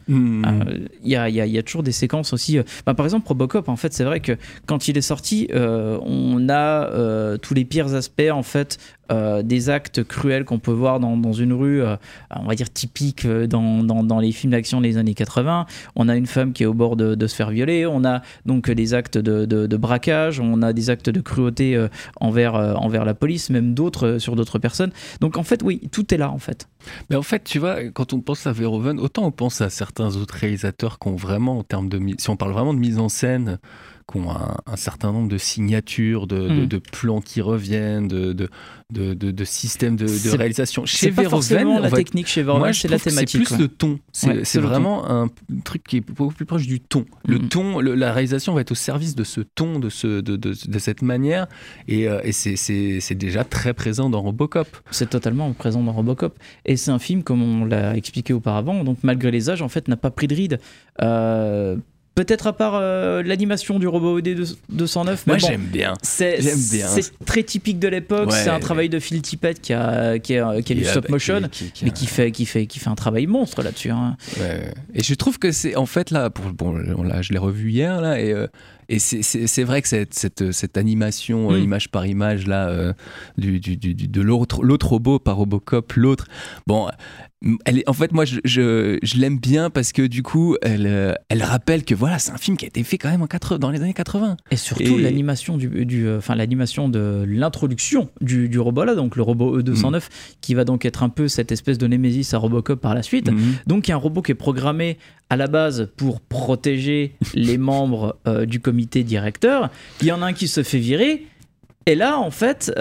Il euh, y, a, y, a, y a toujours des séquences aussi. Euh, bah, par exemple, Robocop, en fait, c'est vrai que quand il est sorti, euh, on a euh, tous les pires aspects, en fait, euh, des actes cruels qu'on peut voir dans, dans une rue, euh, on va dire typique dans, dans, dans les films d'action des années quatre-vingts. On a une femme qui est au bord de, de se faire violer, on a donc des actes de, de, de braquage, on a des actes de cruauté euh, envers, euh, envers la police, même d'autres euh, sur d'autres personnes. Donc en fait, oui, tout est là, en fait. Mais en fait, tu vois, quand on pense à Verhoeven, autant on pense à certains autres réalisateurs qui ont vraiment, en termes de, si on parle vraiment de mise en scène, qui ont un, un certain nombre de signatures, de, mmh. de, de plans qui reviennent, de, de, de, de, de systèmes de, de réalisation. Chez c'est pas Verhoeven, forcément la va... technique chez Verhoeven, moi, c'est la thématique. C'est plus ouais. le ton. C'est, ouais, c'est, c'est vraiment ton. un truc qui est beaucoup plus proche du ton. Le mmh. ton, le, la réalisation va être au service de ce ton, de, ce, de, de, de cette manière, et, euh, et c'est, c'est, c'est déjà très présent dans Robocop. C'est totalement présent dans Robocop. Et c'est un film, comme on l'a expliqué auparavant, donc malgré les âges, en fait, n'a pas pris de ride. Euh... Peut-être à part euh, l'animation du robot E D deux cent neuf. Moi, mais bon, j'aime bien. C'est, j'aime bien. C'est très typique de l'époque. Ouais. C'est un travail de Phil Tippett qui a, qui a, qui a du stop motion, qui, qui, qui mais a... qui, fait, qui, fait, qui fait un travail monstre là-dessus. Hein. Ouais. Et je trouve que c'est, en fait, là, pour, bon, là je l'ai revu hier, là, et. Euh... Et c'est, c'est, c'est vrai que cette, cette, cette animation, mmh. euh, image par image, là, euh, du, du, du, de l'autre, l'autre robot par Robocop, l'autre, bon, elle est, en fait, moi, je, je, je l'aime bien parce que du coup, elle, elle rappelle que voilà, c'est un film qui a été fait quand même en quatre, dans les années quatre-vingts. Et surtout, et... l'animation, du, du, enfin, l'animation de l'introduction du, du robot, là, donc le robot E deux cent neuf, mmh. qui va donc être un peu cette espèce de némésis à Robocop par la suite. Mmh. Donc, il y a un robot qui est programmé à la base pour protéger les membres euh, du comité directeur. Il y en a un qui se fait virer. Et là, en fait,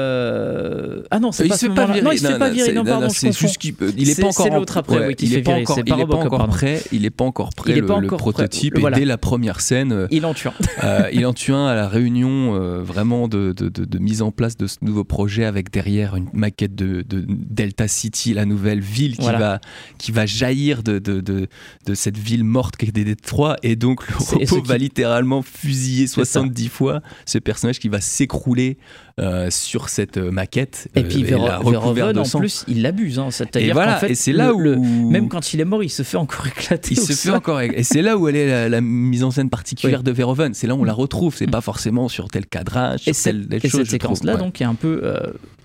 euh... ah non, c'est il pas se ce fait pas virer. Non, il se fait pas non, virer. Non, pardon, non, je confonds. Juste qu'il, il est c'est, pas encore. C'est l'autre après, ouais, oui, qui il se est fait pas virer. encore, c'est il est pas encore pardon. prêt. Il est pas encore prêt. Il est le, pas le encore prototype. prêt. Et voilà. dès la première scène, il en tue un. euh, il en tue un à la réunion euh, vraiment de, de, de, de mise en place de ce nouveau projet avec derrière une maquette de, de Delta City, la nouvelle ville qui voilà. va qui va jaillir de de, de de cette ville morte qui est des Détroits, et donc le c'est, robot va qui... littéralement fusiller soixante-dix fois ce personnage qui va s'écrouler euh, sur cette maquette. Et euh, puis Verhoeven, en plus, il l'abuse. Hein, c'est-à-dire et voilà, qu'en fait, et c'est là le, où le, même quand il est mort, il se fait encore éclater. Il se fait encore éclater. Et c'est là où elle est la, la mise en scène particulière oui. de Verhoeven. C'est là où on la retrouve. C'est mmh. pas forcément sur tel cadrage, sur et telle, telle et chose. Cette séquence-là, ouais. donc, est un peu. Euh,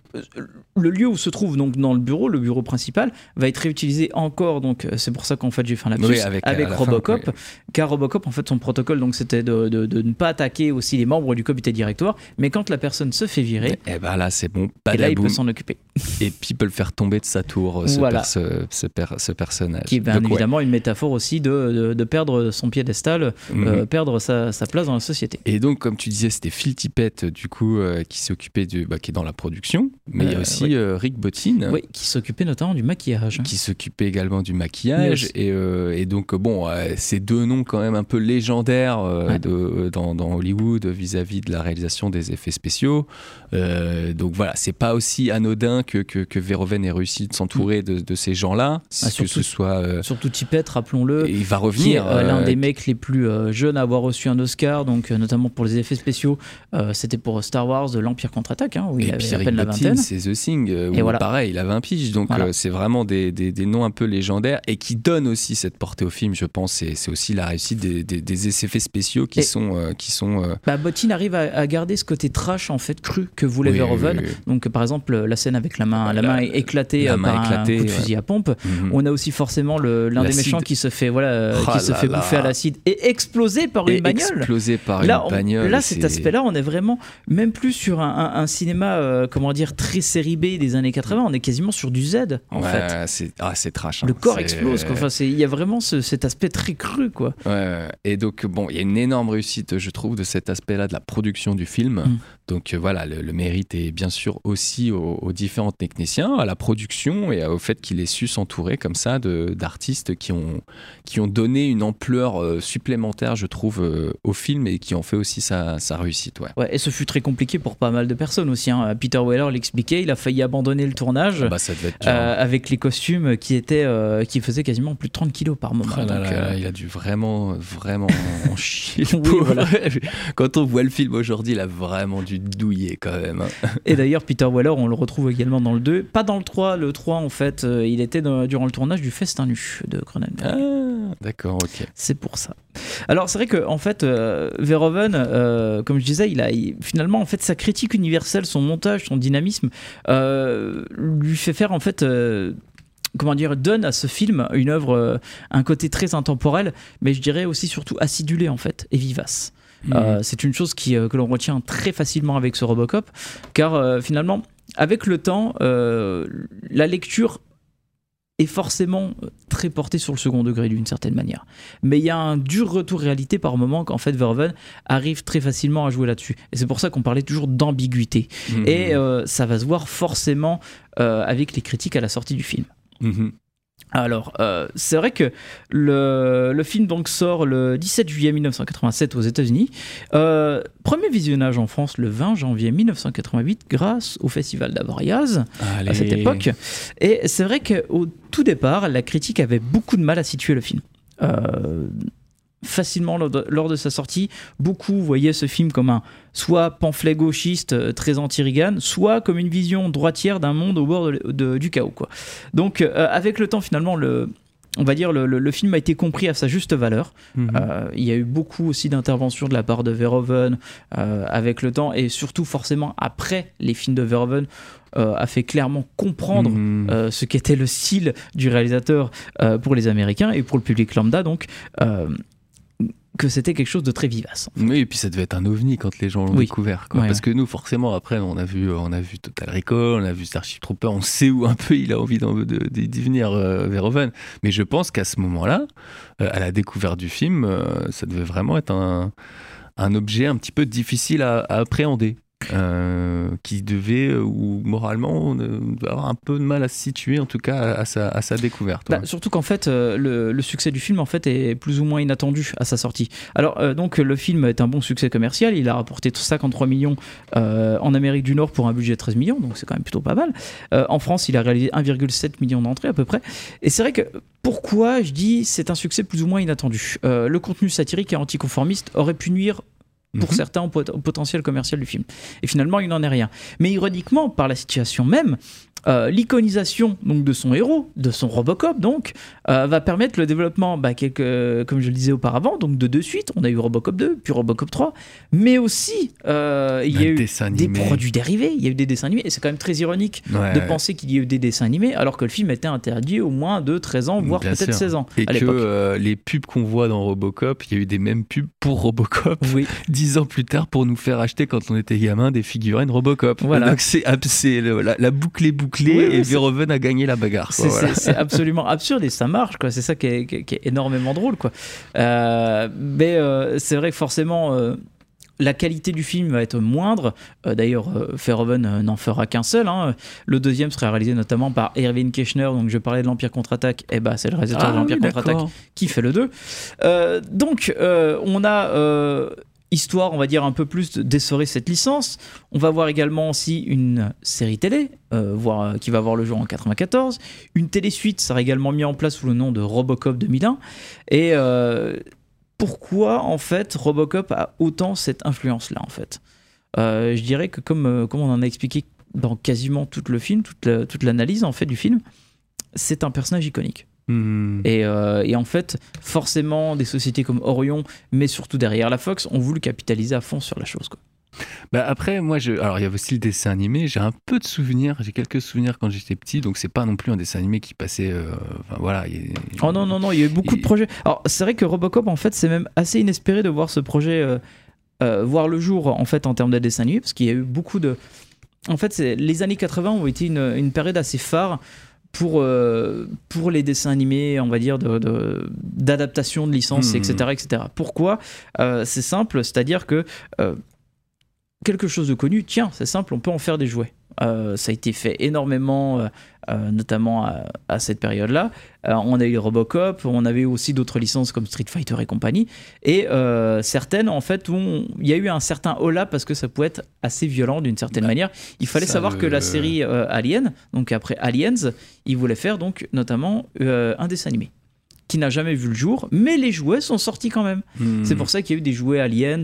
le lieu où se trouve donc dans le bureau, le bureau principal, va être réutilisé encore. Donc c'est pour ça qu'en fait j'ai fait un lapsus oui, avec, avec Robocop, fin, oui. car Robocop en fait son protocole donc c'était de, de, de ne pas attaquer aussi les membres du comité directoire, mais quand la personne se fait virer, et ben là c'est bon, et là il peut s'en occuper. Et puis il peut le faire tomber de sa tour, ce, voilà. per, ce, ce, per, ce personnage. Qui est bien donc, évidemment ouais. une métaphore aussi de, de, de perdre son piédestal, mm-hmm. euh, perdre sa, sa place dans la société. Et donc comme tu disais, c'était Phil Tippett du coup euh, qui s'occupait du, bah, qui est dans la production, mais euh, il y a aussi oui. euh, Rick Bottin, oui, qui s'occupait notamment du maquillage, qui s'occupait également du maquillage, et, euh, et donc bon, euh, ces deux noms quand même un peu légendaires euh, ouais. de, dans, dans Hollywood vis-à-vis de la réalisation des effets spéciaux. Euh, donc voilà, c'est pas aussi anodin que, que, que Verhoeven ait réussi de s'entourer de, de ces gens-là, ah, surtout, que ce soit euh, surtout Tippett, rappelons-le, et il va revenir, qui est, euh, l'un des mecs les plus euh, jeunes à avoir reçu un Oscar, donc euh, notamment pour les effets spéciaux. Euh, c'était pour Star Wars, l'Empire contre-attaque, hein, où et il avait puis à peine Rick la Bottin, vingtaine. C'est The Thing, euh, où voilà. pareil, il avait un pitch, donc voilà. euh, c'est vraiment des, des, des noms un peu légendaires et qui donnent aussi cette portée au film, je pense. C'est, c'est aussi la réussite des, des, des effets spéciaux qui et sont, euh, qui sont. Euh... Bah, Bottin arrive à, à garder ce côté trash en fait cru que voulait oui, Verhoeven. Oui, oui. Donc par exemple la scène avec la main, la, la main éclatée la par main éclatée, un coup de fusil ouais. à pompe. Mm-hmm. On a aussi forcément le, l'un l'acide. Des méchants qui se fait voilà, oh qui se fait là. bouffer à l'acide et exploser par et une bagnole. Explosé par là, une bagnole. On, là, cet aspect-là, on est vraiment même plus sur un, un, un cinéma, euh, comment dire, très série B des années quatre-vingts. On est quasiment sur du Z en ouais, fait. C'est, ah, c'est trash. Hein. Le corps c'est... explose. Quoi. Enfin, il y a vraiment ce, cet aspect très cru, quoi. Ouais. Et donc bon, il y a une énorme réussite, je trouve, de cet aspect-là de la production du film. Mm. Donc euh, voilà, le, le mérite est bien sûr aussi aux, aux différents techniciens, à la production et au fait qu'il ait su s'entourer comme ça de, d'artistes qui ont, qui ont donné une ampleur euh, supplémentaire, je trouve, euh, au film et qui ont fait aussi sa, sa réussite. Ouais. Ouais, et ce fut très compliqué pour pas mal de personnes aussi. Hein. Peter Weller l'expliquait, il a failli abandonner le tournage ah bah, ça devait être dur, euh, avec les costumes qui, étaient, euh, qui faisaient quasiment plus de trente kilos par moment. Oh là donc, là, euh... il a dû vraiment, vraiment en chier. Oui, voilà. Quand on voit le film aujourd'hui, il a vraiment dû douiller quand même. Et d'ailleurs, Peter Weller, on le retrouve également dans le deux, pas dans le trois. Le trois, en fait, euh, il était dans, durant le tournage du Festin nu de Cronenberg. Ah, d'accord, ok. C'est pour ça. Alors c'est vrai que en fait, euh, Verhoeven, euh, comme je disais, il a il, finalement en fait sa critique universelle, son montage, son dynamisme, euh, lui fait faire en fait. Euh, comment dire, donne à ce film une œuvre, euh, un côté très intemporel, mais je dirais aussi surtout acidulé en fait, et vivace. Mmh. Euh, c'est une chose qui, euh, que l'on retient très facilement avec ce Robocop, car euh, finalement, avec le temps, euh, la lecture est forcément très portée sur le second degré d'une certaine manière. Mais il y a un dur retour réalité par moment qu'en fait Verhoeven arrive très facilement à jouer là-dessus. Et c'est pour ça qu'on parlait toujours d'ambiguïté. Mmh. Et euh, ça va se voir forcément euh, avec les critiques à la sortie du film. Mmh. Alors, euh, c'est vrai que le, le film donc sort le dix-sept juillet mille neuf cent quatre-vingt-sept aux États-Unis. Euh, premier visionnage en France le vingt janvier mille neuf cent quatre-vingt-huit grâce au Festival d'Avoriaz à cette époque. Et c'est vrai qu'au tout départ, la critique avait beaucoup de mal à situer le film. Euh, facilement lors de, lors de sa sortie, beaucoup voyaient ce film comme un soit pamphlet gauchiste euh, très anti-Reagan, soit comme une vision droitière d'un monde au bord de, de, du chaos, quoi. Donc euh, avec le temps finalement le on va dire le, le, le film a été compris à sa juste valeur. Mmh. Euh, il y a eu beaucoup aussi d'interventions de la part de Verhoeven euh, avec le temps, et surtout forcément après les films de Verhoeven euh, a fait clairement comprendre mmh. euh, ce qu'était le style du réalisateur euh, pour les Américains et pour le public lambda, donc euh, que c'était quelque chose de très vivace. En fait. Oui, et puis ça devait être un ovni quand les gens l'ont oui. découvert. Quoi. Ouais, Parce ouais. que nous, forcément, après, on a vu, on a vu Total Recall, on a vu Starship Troopers, on sait où un peu il a envie de, de, d'y venir, euh, Verhoeven. Mais je pense qu'à ce moment-là, euh, à la découverte du film, euh, ça devait vraiment être un, un objet un petit peu difficile à, à appréhender. Euh, qui devait, ou moralement, on devait avoir un peu de mal à se situer, en tout cas à sa, à sa découverte. Bah, surtout qu'en fait, euh, le, le succès du film en fait est plus ou moins inattendu à sa sortie. Alors euh, donc le film est un bon succès commercial, il a rapporté cinquante-trois millions euh, en Amérique du Nord pour un budget de treize millions, donc c'est quand même plutôt pas mal. Euh, en France, il a réalisé un virgule sept million d'entrées à peu près. Et c'est vrai que pourquoi je dis c'est un succès plus ou moins inattendu. Euh, le contenu satirique et anticonformiste aurait pu nuire pour mmh. certains au, pot- au potentiel commercial du film. Et finalement, il n'en est rien. Mais ironiquement, par la situation même, euh, l'iconisation donc, de son héros, de son Robocop, donc, euh, va permettre le développement, bah, quelques, comme je le disais auparavant, donc de deux suites. On a eu Robocop deux, puis Robocop trois, mais aussi euh, il y a eu des produits dérivés, il y a eu des dessins animés, et c'est quand même très ironique ouais. de penser qu'il y a eu des dessins animés, alors que le film était interdit au moins de treize ans, voire Bien peut-être sûr. seize ans et à que l'époque. Euh, les pubs qu'on voit dans Robocop, il y a eu des mêmes pubs pour Robocop, oui. dix ans plus tard, pour nous faire acheter, quand on était gamin, des figurines Robocop. Voilà. Donc c'est, c'est le, la, la boucle est bouclée, oui, et Verhoeven a gagné la bagarre. Quoi, c'est, voilà. c'est, c'est absolument absurde et ça marche, quoi. C'est ça qui est, qui est, qui est énormément drôle, quoi. Euh, mais euh, c'est vrai que forcément euh, la qualité du film va être moindre. Euh, d'ailleurs, euh, Verhoeven euh, n'en fera qu'un seul. Hein. Le deuxième serait réalisé notamment par Irving Kershner. Donc je parlais de l'Empire contre-attaque. Et bah, c'est le réalisateur ah, de l'Empire oui, contre-attaque d'accord. qui fait le deux. Euh, donc euh, on a euh, histoire, on va dire, un peu plus d'essorer cette licence. On va voir également aussi une série télé, euh, voir, euh, qui va voir le jour en quatre-vingt-quatorze. Une télésuite sera également mise en place sous le nom de Robocop deux mille un. Et euh, pourquoi, en fait, Robocop a autant cette influence-là, en fait euh, Je dirais que, comme, euh, comme on en a expliqué dans quasiment tout le film, toute, la, toute l'analyse, en fait, du film, c'est un personnage iconique. Mmh. Et, euh, et en fait, forcément, des sociétés comme Orion, mais surtout derrière la Fox, ont voulu capitaliser à fond sur la chose, quoi. Bah après, moi, je... alors il y avait aussi le dessin animé. J'ai un peu de souvenirs, j'ai quelques souvenirs quand j'étais petit, donc c'est pas non plus un dessin animé qui passait. Euh... Enfin voilà. Il... Oh non non non, il y a eu beaucoup il... de projets. Alors c'est vrai que Robocop, en fait, c'est même assez inespéré de voir ce projet euh, euh, voir le jour, en fait, en termes de dessin animé, parce qu'il y a eu beaucoup de. En fait, c'est... les années quatre-vingts ont été une, une période assez phare. Pour, euh, pour les dessins animés, on va dire, de, de, d'adaptation de licences, mmh. et cetera, et cetera. Pourquoi euh, c'est simple, c'est-à-dire que euh, quelque chose de connu, tiens, c'est simple, on peut en faire des jouets. Euh, ça a été fait énormément, euh, euh, notamment à, à cette période-là. Euh, on a eu Robocop, on avait aussi d'autres licences comme Street Fighter et compagnie. Et euh, certaines, en fait, il y a eu un certain holà parce que ça pouvait être assez violent d'une certaine bah, manière. Il fallait savoir le... que la série euh, Alien, donc après Aliens, ils voulaient faire donc notamment euh, un dessin animé. qui n'a jamais vu le jour, mais les jouets sont sortis quand même. Mmh. C'est pour ça qu'il y a eu des jouets aliens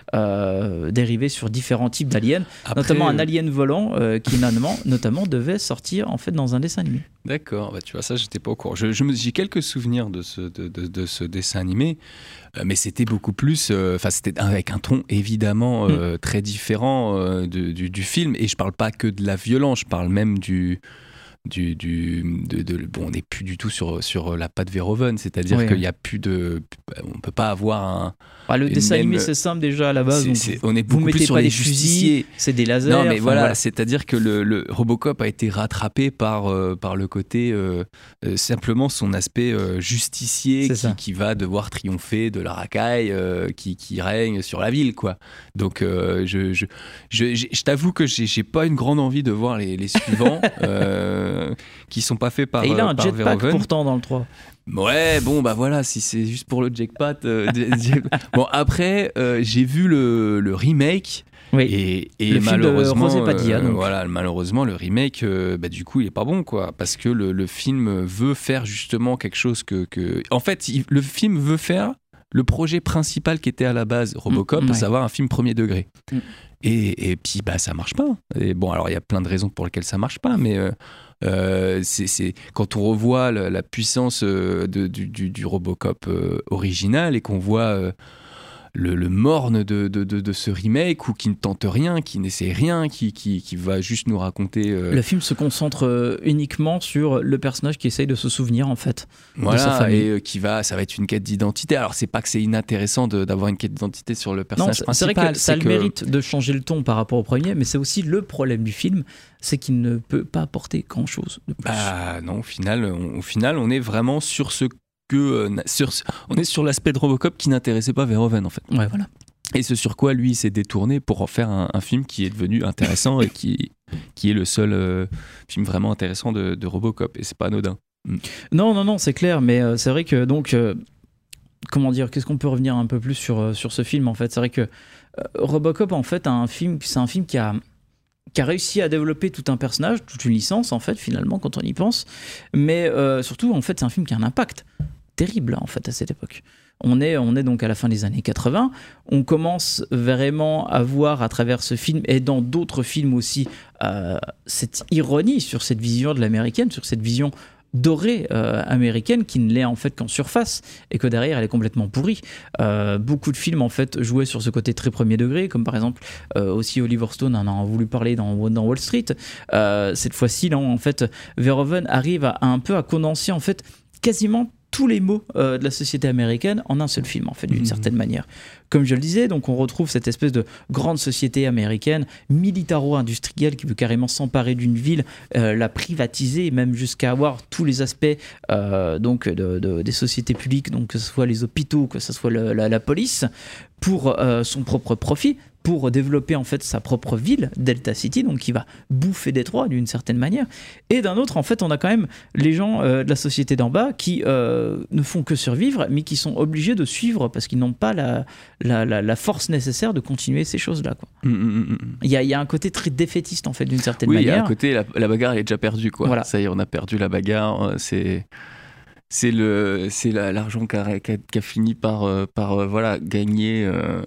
euh, dérivés sur différents types d'aliens, Après, notamment un alien volant euh, qui notamment, notamment devait sortir en fait dans un dessin animé. D'accord, bah, tu vois, ça j'étais pas au courant. Je, je me, j'ai quelques souvenirs de ce, de, de, de ce dessin animé, euh, mais c'était beaucoup plus, enfin euh, c'était avec un ton évidemment euh, mmh. très différent euh, de, du, du film, et je parle pas que de la violence, je parle même du... Du, du, de, de, bon, on n'est plus du tout sur, sur la patte Verhoeven, c'est-à-dire oui, qu'il n'y a plus de... On ne peut pas avoir un... Ah, le dessin animé, même... c'est simple déjà à la base. C'est, donc c'est, on est beaucoup vous plus sur pas les des justiciers. Fusils, c'est des lasers. Non, mais voilà, voilà, c'est-à-dire que le, le Robocop a été rattrapé par, euh, par le côté, euh, euh, simplement son aspect euh, justicier qui, qui va devoir triompher de la racaille euh, qui, qui règne sur la ville, quoi. Donc, euh, je, je, je, je, je t'avoue que j'ai, j'ai pas une grande envie de voir les, les suivants euh, qui sont pas faits par Verhoeven. Et il a un jetpack pourtant dans le trois. Ouais, bon, bah voilà, si c'est juste pour le jackpot. Euh, bon, après, euh, j'ai vu le, le remake. Oui. Et, et le malheureusement, film de Rosé Padilla, euh, voilà, malheureusement, le remake, euh, bah, du coup, il est pas bon, quoi, parce que le, le film veut faire justement quelque chose que, que... en fait, il, le film veut faire le projet principal qui était à la base Robocop, mmh, ouais. à savoir un film premier degré. Mmh. Et, et puis, bah, ça marche pas. Et bon, alors il y a plein de raisons pour lesquelles ça marche pas, mais. Euh, Euh, c'est, c'est quand on revoit la, la puissance euh, de, du, du, du Robocop euh, original et qu'on voit euh, le, le morne de, de, de, de ce remake, ou qui ne tente rien, qui n'essaie rien, qui, qui, qui va juste nous raconter... Euh... Le film se concentre euh, uniquement sur le personnage qui essaye de se souvenir, en fait, voilà, de sa famille. Et euh, qui va, ça va être une quête d'identité. Alors, c'est pas que c'est inintéressant de, d'avoir une quête d'identité sur le personnage non, principal. C'est vrai que ça a le que... mérite de changer le ton par rapport au premier, mais c'est aussi le problème du film, c'est qu'il ne peut pas apporter grand-chose de plus. Bah non, au final, on, au final, on est vraiment sur ce que... Euh, sur, on est sur l'aspect de Robocop qui n'intéressait pas Verhoeven, en fait. Ouais, voilà. Et ce sur quoi, lui, il s'est détourné pour en faire un, un film qui est devenu intéressant et qui, qui est le seul euh, film vraiment intéressant de, de Robocop. Et c'est pas anodin. Mm. Non, non, non, c'est clair, mais euh, c'est vrai que, donc... Euh, comment dire, qu'est-ce qu'on peut revenir un peu plus sur, euh, sur ce film, en fait. C'est vrai que euh, Robocop, en fait, a un film, c'est un film qui a... qui a réussi à développer tout un personnage, toute une licence en fait finalement quand on y pense, mais euh, surtout en fait c'est un film qui a un impact terrible en fait à cette époque. On est, on est donc à la fin des années quatre-vingts, on commence vraiment à voir à travers ce film et dans d'autres films aussi euh, cette ironie sur cette vision de l'américaine, sur cette vision dorée euh, américaine qui ne l'est en fait qu'en surface et que derrière elle est complètement pourrie. Euh, beaucoup de films en fait jouaient sur ce côté très premier degré, comme par exemple euh, aussi Oliver Stone en a voulu parler dans, dans Wall Street. Euh, cette fois-ci là en fait Verhoeven arrive à, à un peu à condenser en fait quasiment tous les mots euh, de la société américaine en un seul film en fait d'une mmh. certaine manière. Comme je le disais, donc on retrouve cette espèce de grande société américaine militaro-industrielle qui veut carrément s'emparer d'une ville, euh, la privatiser, même jusqu'à avoir tous les aspects euh, donc de, de, des sociétés publiques, donc que ce soit les hôpitaux, que ce soit le, la, la police, pour euh, son propre profit, pour développer en fait sa propre ville, Delta City, donc qui va bouffer Détroit d'une certaine manière. Et d'un autre, en fait, on a quand même les gens euh, de la société d'en bas qui euh, ne font que survivre, mais qui sont obligés de suivre parce qu'ils n'ont pas la, la, la, la force nécessaire de continuer ces choses-là, quoi. Il mmh, mmh, mmh. y, a, y a un côté très défaitiste en fait d'une certaine oui, manière. Oui, il y a un côté la, la bagarre elle est déjà perdue, quoi. Voilà. Ça y est, on a perdu la bagarre. C'est c'est le c'est la, l'argent qui a, qui a, qui a fini par par voilà gagner. Euh,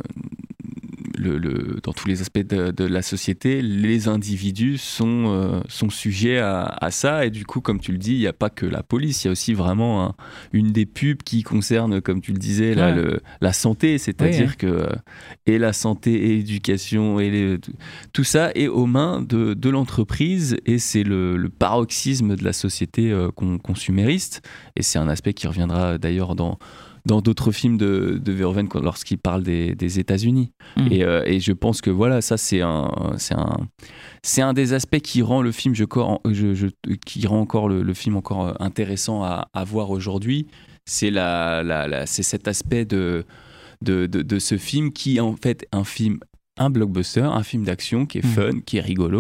Le, le, dans tous les aspects de, de la société, les individus sont, euh, sont sujets à, à ça. Et du coup, comme tu le dis, il n'y a pas que la police, il y a aussi vraiment un, une des pubs qui concerne, comme tu le disais, là, ouais. le, la santé. C'est-à-dire oui, que et la santé et l'éducation, et les, tout ça est aux mains de, de l'entreprise. Et c'est le, le paroxysme de la société euh, consumériste. Et c'est un aspect qui reviendra d'ailleurs dans... dans d'autres films de, de Verhoeven lorsqu'il parle des, des États-Unis. Mmh. Et, euh, et je pense que voilà, ça c'est un, c'est un, c'est un des aspects qui rend le film, je, je, je, qui rend encore le, le film encore intéressant à, à voir aujourd'hui. C'est, la, la, la, c'est cet aspect de, de, de, de ce film qui est en fait un film, un blockbuster, un film d'action qui est mmh. fun, qui est rigolo,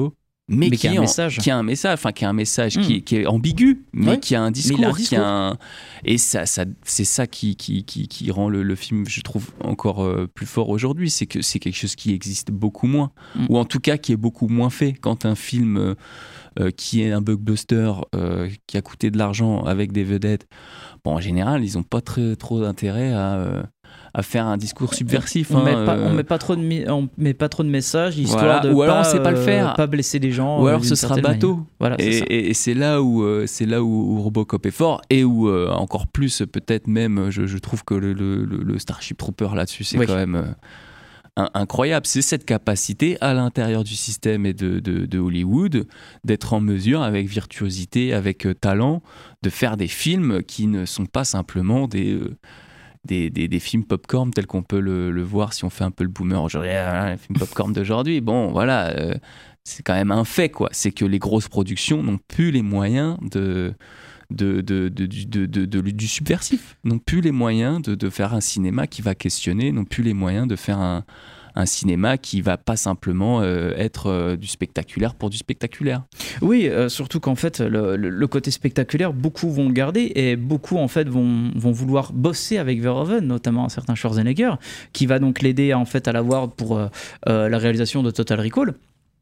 mais, Mais qui, qui a un est en- message. qui a un message, enfin qui a un message Mm. qui, est, qui est ambigu, mais Ouais. qui a un Mais discours, il a un qui a un et ça, ça c'est ça qui qui, qui, qui rend le, le film, je trouve, encore euh, plus fort aujourd'hui, c'est que c'est quelque chose qui existe beaucoup moins, Mm. ou en tout cas qui est beaucoup moins fait. Quand un film euh, euh, qui est un blockbuster, euh, qui a coûté de l'argent avec des vedettes, bon, en général, ils n'ont pas très, trop d'intérêt à euh, à faire un discours subversif. On hein, met pas, euh. on met pas trop de, mi- on met pas trop de messages, histoire Voilà. de Ou alors pas, on sait pas le euh, faire. pas blesser les gens. Ou euh, alors d'une ce sera certaine bateau. manière. Voilà, c'est Et, ça. et- et c'est là où euh, c'est là où, où Robocop est fort, et où euh, encore plus peut-être même je, je trouve que le, le- le- le Starship Trooper là-dessus c'est Oui. quand même euh, un- incroyable. C'est cette capacité à l'intérieur du système et de, de- de Hollywood d'être en mesure avec virtuosité, avec euh, talent, de faire des films qui ne sont pas simplement des euh, Des, des, des films popcorn tels qu'on peut le, le voir si on fait un peu le boomer aujourd'hui, ah, les films popcorn d'aujourd'hui. Bon, voilà, euh, c'est quand même un fait, quoi. C'est que les grosses productions n'ont plus les moyens de, de, de, de, de- de- de- de- du subversif, n'ont plus les moyens de, de faire un cinéma qui va questionner, n'ont plus les moyens de faire un, un cinéma qui va pas simplement euh, être euh, du spectaculaire pour du spectaculaire. Oui, euh, surtout qu'en fait, le, le- le côté spectaculaire, beaucoup vont le garder et beaucoup en fait vont, vont vouloir bosser avec Verhoeven, notamment un certain Schwarzenegger, qui va donc l'aider en fait à l'avoir pour euh, euh, la réalisation de Total Recall,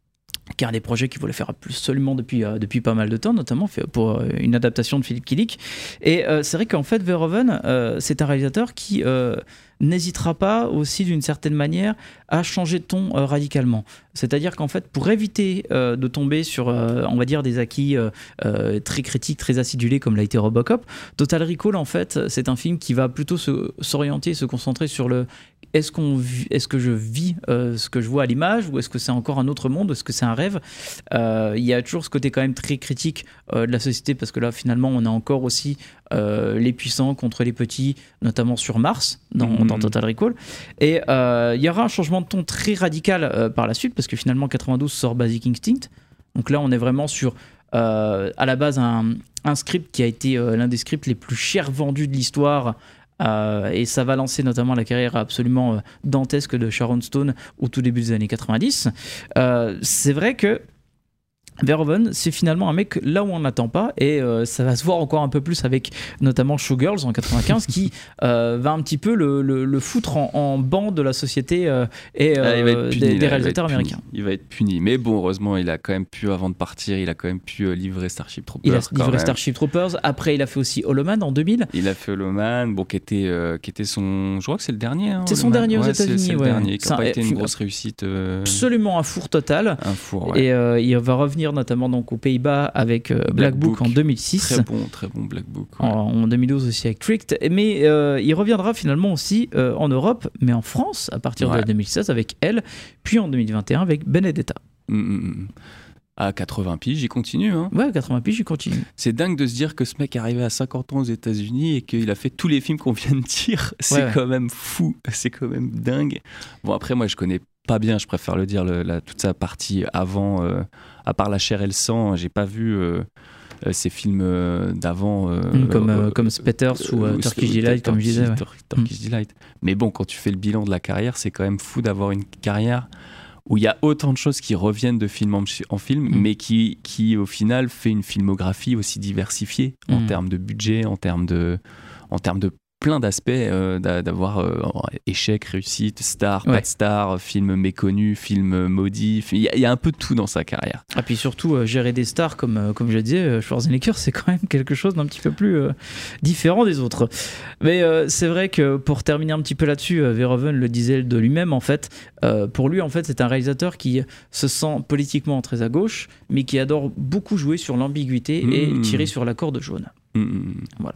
qui est un des projets qu'il voulait faire absolument depuis, euh, depuis pas mal de temps, notamment fait pour euh, une adaptation de Philippe Killick. Et euh, c'est vrai qu'en fait, Verhoeven, euh, c'est un réalisateur qui euh, n'hésitera pas aussi d'une certaine manière à changer de ton euh, radicalement. C'est-à-dire qu'en fait, pour éviter euh, de tomber sur, euh, on va dire, des acquis euh, euh, très critiques, très acidulés comme l'a été Robocop, Total Recall, en fait, c'est un film qui va plutôt se, s'orienter, se concentrer sur le est-ce, qu'on vit- est-ce que je vis euh, ce que je vois à l'image, ou est-ce que c'est encore un autre monde, est-ce que c'est un rêve. Euh, Il y a toujours ce côté quand même très critique euh, de la société, parce que là, finalement, on a encore aussi euh, les puissants contre les petits, notamment sur Mars, dans, Mhm. dans Total Recall. Et euh, il y aura un changement de ton très radical euh, par la suite, parce que finalement, quatre-vingt-douze sort Basic Instinct. Donc là, on est vraiment sur, euh, à la base, un, un script qui a été euh, l'un des scripts les plus chers vendus de l'histoire. Euh, et ça va lancer notamment la carrière absolument euh, dantesque de Sharon Stone au tout début des années quatre-vingt-dix. Euh, c'est vrai que Verhoeven, c'est finalement un mec là où on n'attend pas, et euh, ça va se voir encore un peu plus avec notamment Showgirls en quatre-vingt-quinze qui euh, va un petit peu le, le, le foutre en, en banc de la société euh, et Ah, il va être euh, puni, des, là, des il va réalisateurs être puni. américains. Il va être puni. Mais bon, heureusement, il a quand même pu, avant de partir, il a quand même pu euh, livrer Starship Troopers. Il a quand livré même. Starship Troopers, après il a fait aussi Hollow Man en deux mille. Il a fait Hollow Man, bon, qui était, euh, qui était son. Je crois que c'est le dernier. Hein, C'est Hollow son Man. dernier aux Ouais, c'est- États-Unis, C'est le ouais. dernier, qui C'est n'a un- pas été une film grosse réussite. euh, Absolument un four total. Un four, ouais. Et euh, il va revenir notamment donc aux Pays-Bas avec euh, Black, Book, en deux mille six. Très bon, très bon Black Book. ouais. En, en deux mille douze aussi avec Tricked. Mais euh, il reviendra finalement aussi euh, en Europe, mais en France à partir Ouais. de deux mille seize avec Elle, puis en deux mille vingt et un avec Benedetta. Mm, mm, mm. À quatre-vingts piges, il continue. Hein. Ouais, à quatre-vingts piges, il continue. C'est dingue de se dire que ce mec est arrivé à cinquante ans aux États-Unis et qu'il a fait tous les films qu'on vient de dire. C'est ouais. quand même fou. C'est quand même dingue. Bon, après, moi, je connais pas bien, je préfère le dire, le- la, toute sa partie avant, euh, à part La chair et le sang, j'ai pas vu euh, euh, ces films euh, d'avant. euh, Mm, comme, euh, euh, comme Spetters ou euh, euh, Turkish euh, Delight, comme je Turkish- disais. Ouais. Tur- Turkish Delight. Mais bon, quand tu fais le bilan de la carrière, c'est quand même fou d'avoir une carrière où il y a autant de choses qui reviennent de film en, en film, Mm. mais qui, qui au final fait une filmographie aussi diversifiée en Mm. termes de budget, en termes de, en termes de plein d'aspects, euh, d'a- d'avoir euh, échec, réussite, star, Ouais. pas de star, film méconnu, film maudit. Il y, a- il y a un peu de tout dans sa carrière. Et puis surtout, euh, gérer des stars, comme, euh, comme je le disais, euh, Schwarzenegger, c'est quand même quelque chose d'un petit peu plus euh, différent des autres. Mais euh, c'est vrai que pour terminer un petit peu là-dessus, euh, Verhoeven le disait de lui-même, en fait, euh, pour lui, en fait, c'est un réalisateur qui se sent politiquement très à gauche, mais qui adore beaucoup jouer sur l'ambiguïté et Mmh. tirer sur la corde jaune. Mm, mm. Voilà.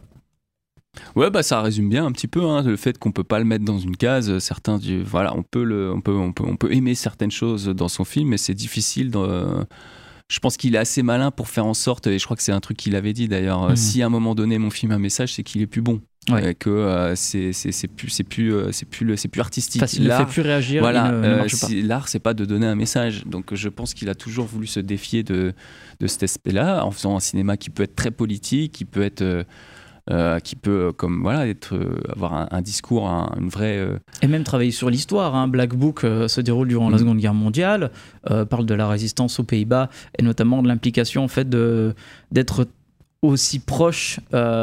Ouais, bah ça résume bien un petit peu hein, le fait qu'on peut pas le mettre dans une case. Certains, du, voilà, on peut le, on peut, on peut, on peut aimer certaines choses dans son film, mais c'est difficile. De, je pense qu'il est assez malin pour faire en sorte, et je crois que c'est un truc qu'il avait dit d'ailleurs. Mhm. Si à un moment donné mon film a un message, c'est qu'il est plus bon, Ouais. euh, que euh, c'est, c'est, c'est plus, c'est plus, euh, c'est plus, le- c'est plus artistique. Enfin, s'il ne L'art- fait plus réagir, Voilà, il ne, ne euh, marche pas. si- l'art, c'est pas de donner un message. Donc, je pense qu'il a toujours voulu se défier de, de cet aspect-là, en faisant un cinéma qui peut être très politique, qui peut être euh, euh, qui peut euh, comme voilà être euh, avoir un, un discours, un, une vraie euh... et même travailler sur l'histoire. Hein. Black Book euh, se déroule durant mmh. la Seconde Guerre mondiale, euh, parle de la résistance aux Pays-Bas et notamment de l'implication en fait de d'être aussi proche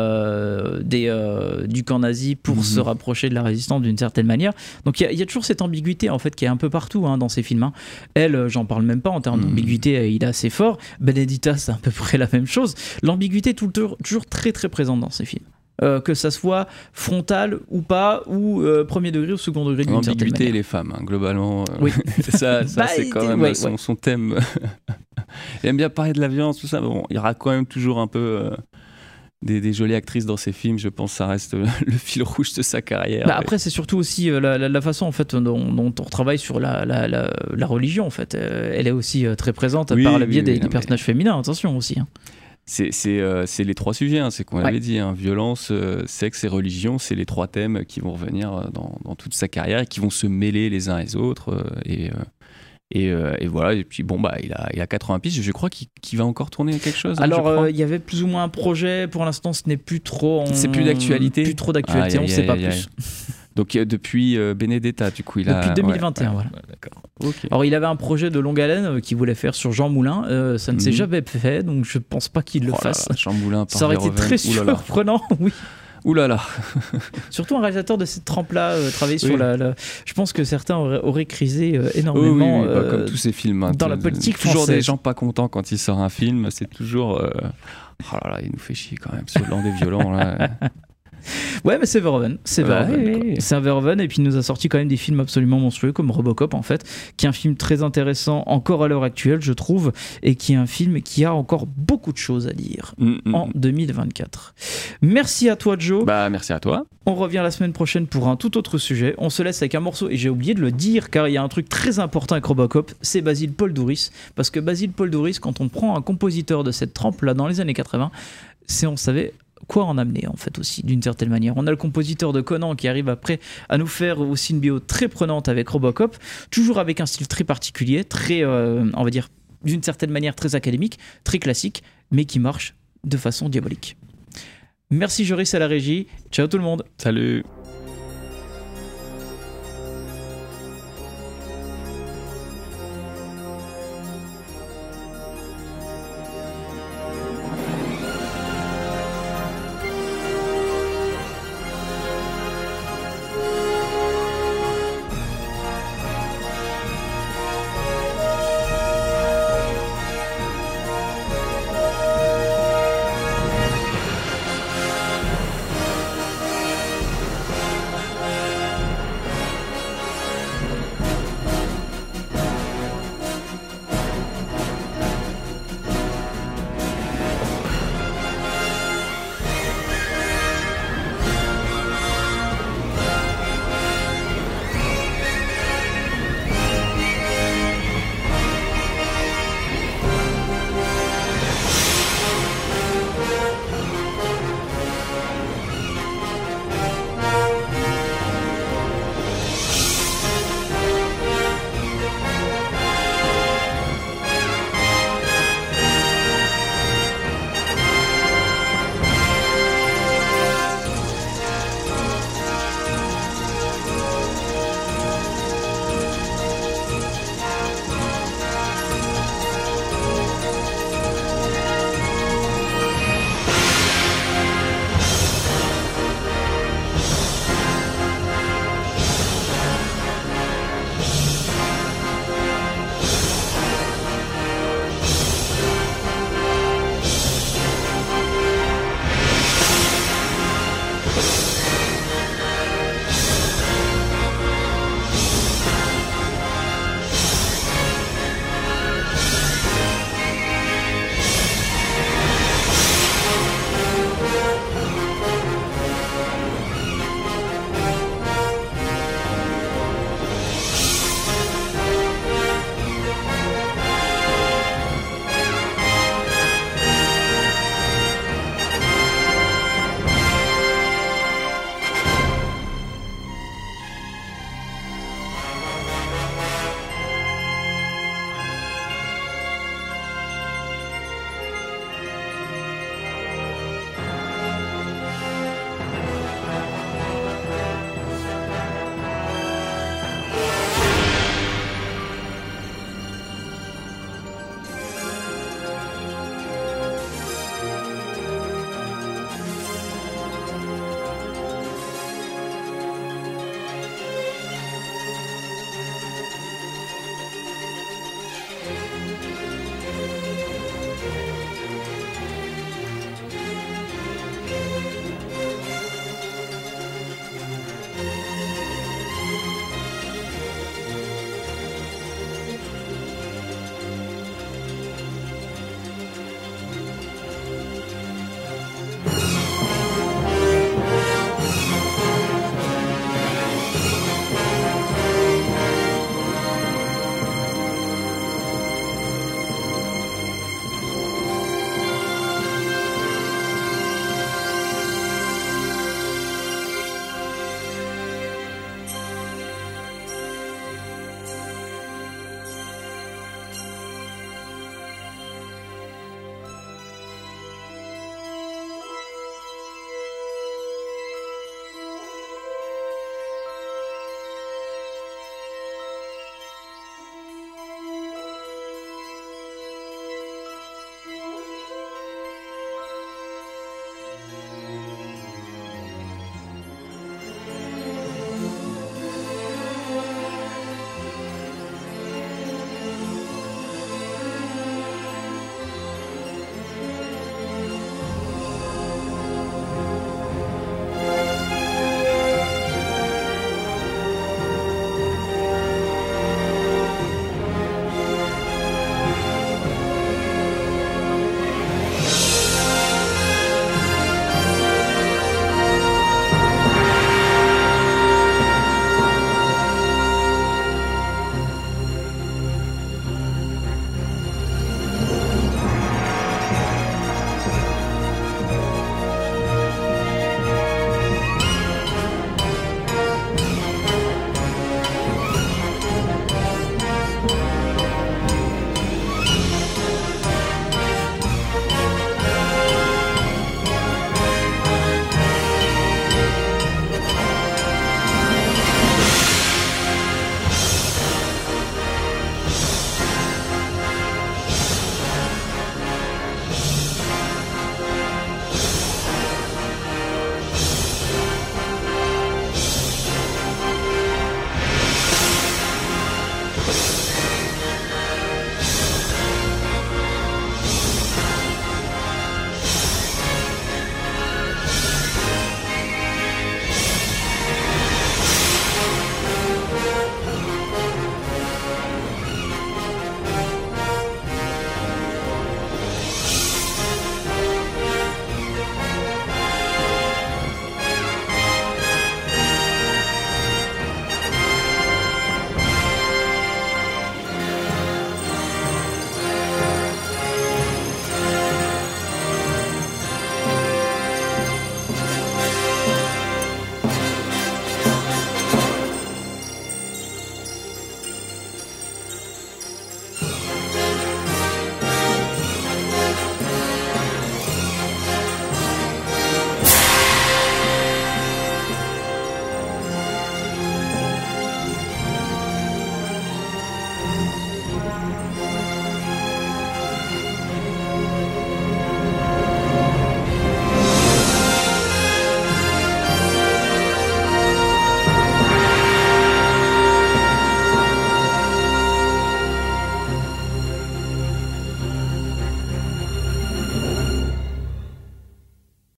euh, des, euh, du camp nazi pour mmh. se rapprocher de la résistance d'une certaine manière. Donc il y, y a toujours cette ambiguïté en fait qui est un peu partout hein, dans ces films. Hein. Elle, j'en parle même pas en termes mmh. d'ambiguïté, il est assez fort. Benedetta, c'est à peu près la même chose. L'ambiguïté est toujours, toujours très très présente dans ces films. Euh, que ça soit frontal ou pas, ou euh, premier degré ou second degré d'une certaine manière. L'ambiguïté et les femmes, hein, globalement. Euh, oui. ça, ça bah, c'est quand même ouais, son, ouais. son thème. Il aime bien parler de la violence, tout ça. Bon, il y aura quand même toujours un peu euh, des, des jolies actrices dans ses films. Je pense que ça reste le fil rouge de sa carrière. Bah, après, c'est surtout aussi euh, la, la, la façon en fait, dont, dont on travaille sur la, la, la, la religion. En fait. Euh, elle est aussi euh, très présente oui, par le biais oui, des, oui, des personnages mais... féminins. Attention aussi. Hein. C'est, c'est, euh, c'est les trois sujets, hein, c'est qu'on ouais. avait dit, hein, violence, euh, sexe et religion, c'est les trois thèmes qui vont revenir dans, dans toute sa carrière et qui vont se mêler les uns les autres. Euh, et, euh, et, euh, et voilà, et puis bon, bah, il a, il a quatre-vingts pistes, je crois qu'il, qu'il va encore tourner quelque chose. Alors, il euh, y avait plus ou moins un projet, pour l'instant ce n'est plus trop... En... C'est plus d'actualité Plus trop d'actualité, ah, on ne sait pas aïe, plus. Aïe. Donc euh, depuis euh, Benedetta, du coup, il depuis a... deux mille vingt et un, ouais, voilà. Ouais, d'accord. Okay. Alors, il avait un projet de longue haleine euh, qu'il voulait faire sur Jean Moulin. Euh, ça ne mmh. s'est jamais fait, donc je ne pense pas qu'il le oh fasse. Là là, Jean Moulin par ça aurait été très surprenant, oui. Ouh là là. Surtout un réalisateur de cette trempe-là, euh, travailler oui. sur la, la... Je pense que certains auraient, auraient crisé euh, énormément. Oui, oui, oui, euh, bah, comme tous ces films. Hein, dans la politique toujours française. Des gens pas contents quand il sort un film. C'est toujours... Euh... Oh là là, il nous fait chier quand même, ce land des violents là. Ouais, mais c'est Verhoeven, c'est Verhoeven, ouais, ouais, ouais. c'est un Verhoeven, et puis il nous a sorti quand même des films absolument monstrueux comme Robocop en fait, qui est un film très intéressant encore à l'heure actuelle, je trouve, et qui est un film qui a encore beaucoup de choses à dire mmh, mmh. en deux mille vingt-quatre. Merci à toi, Joe. Bah, merci à toi. On revient la semaine prochaine pour un tout autre sujet. On se laisse avec un morceau, et j'ai oublié de le dire car il y a un truc très important avec Robocop, c'est Basil Paul Douris, parce que Basil Paul Douris, quand on prend un compositeur de cette trempe là dans les années quatre-vingts, c'est on savait quoi en amener en fait aussi d'une certaine manière. On a le compositeur de Conan qui arrive après à nous faire aussi une bio très prenante avec Robocop, toujours avec un style très particulier, très euh, on va dire d'une certaine manière très académique, très classique, mais qui marche de façon diabolique. Merci Joris à la régie, ciao tout le monde. Salut.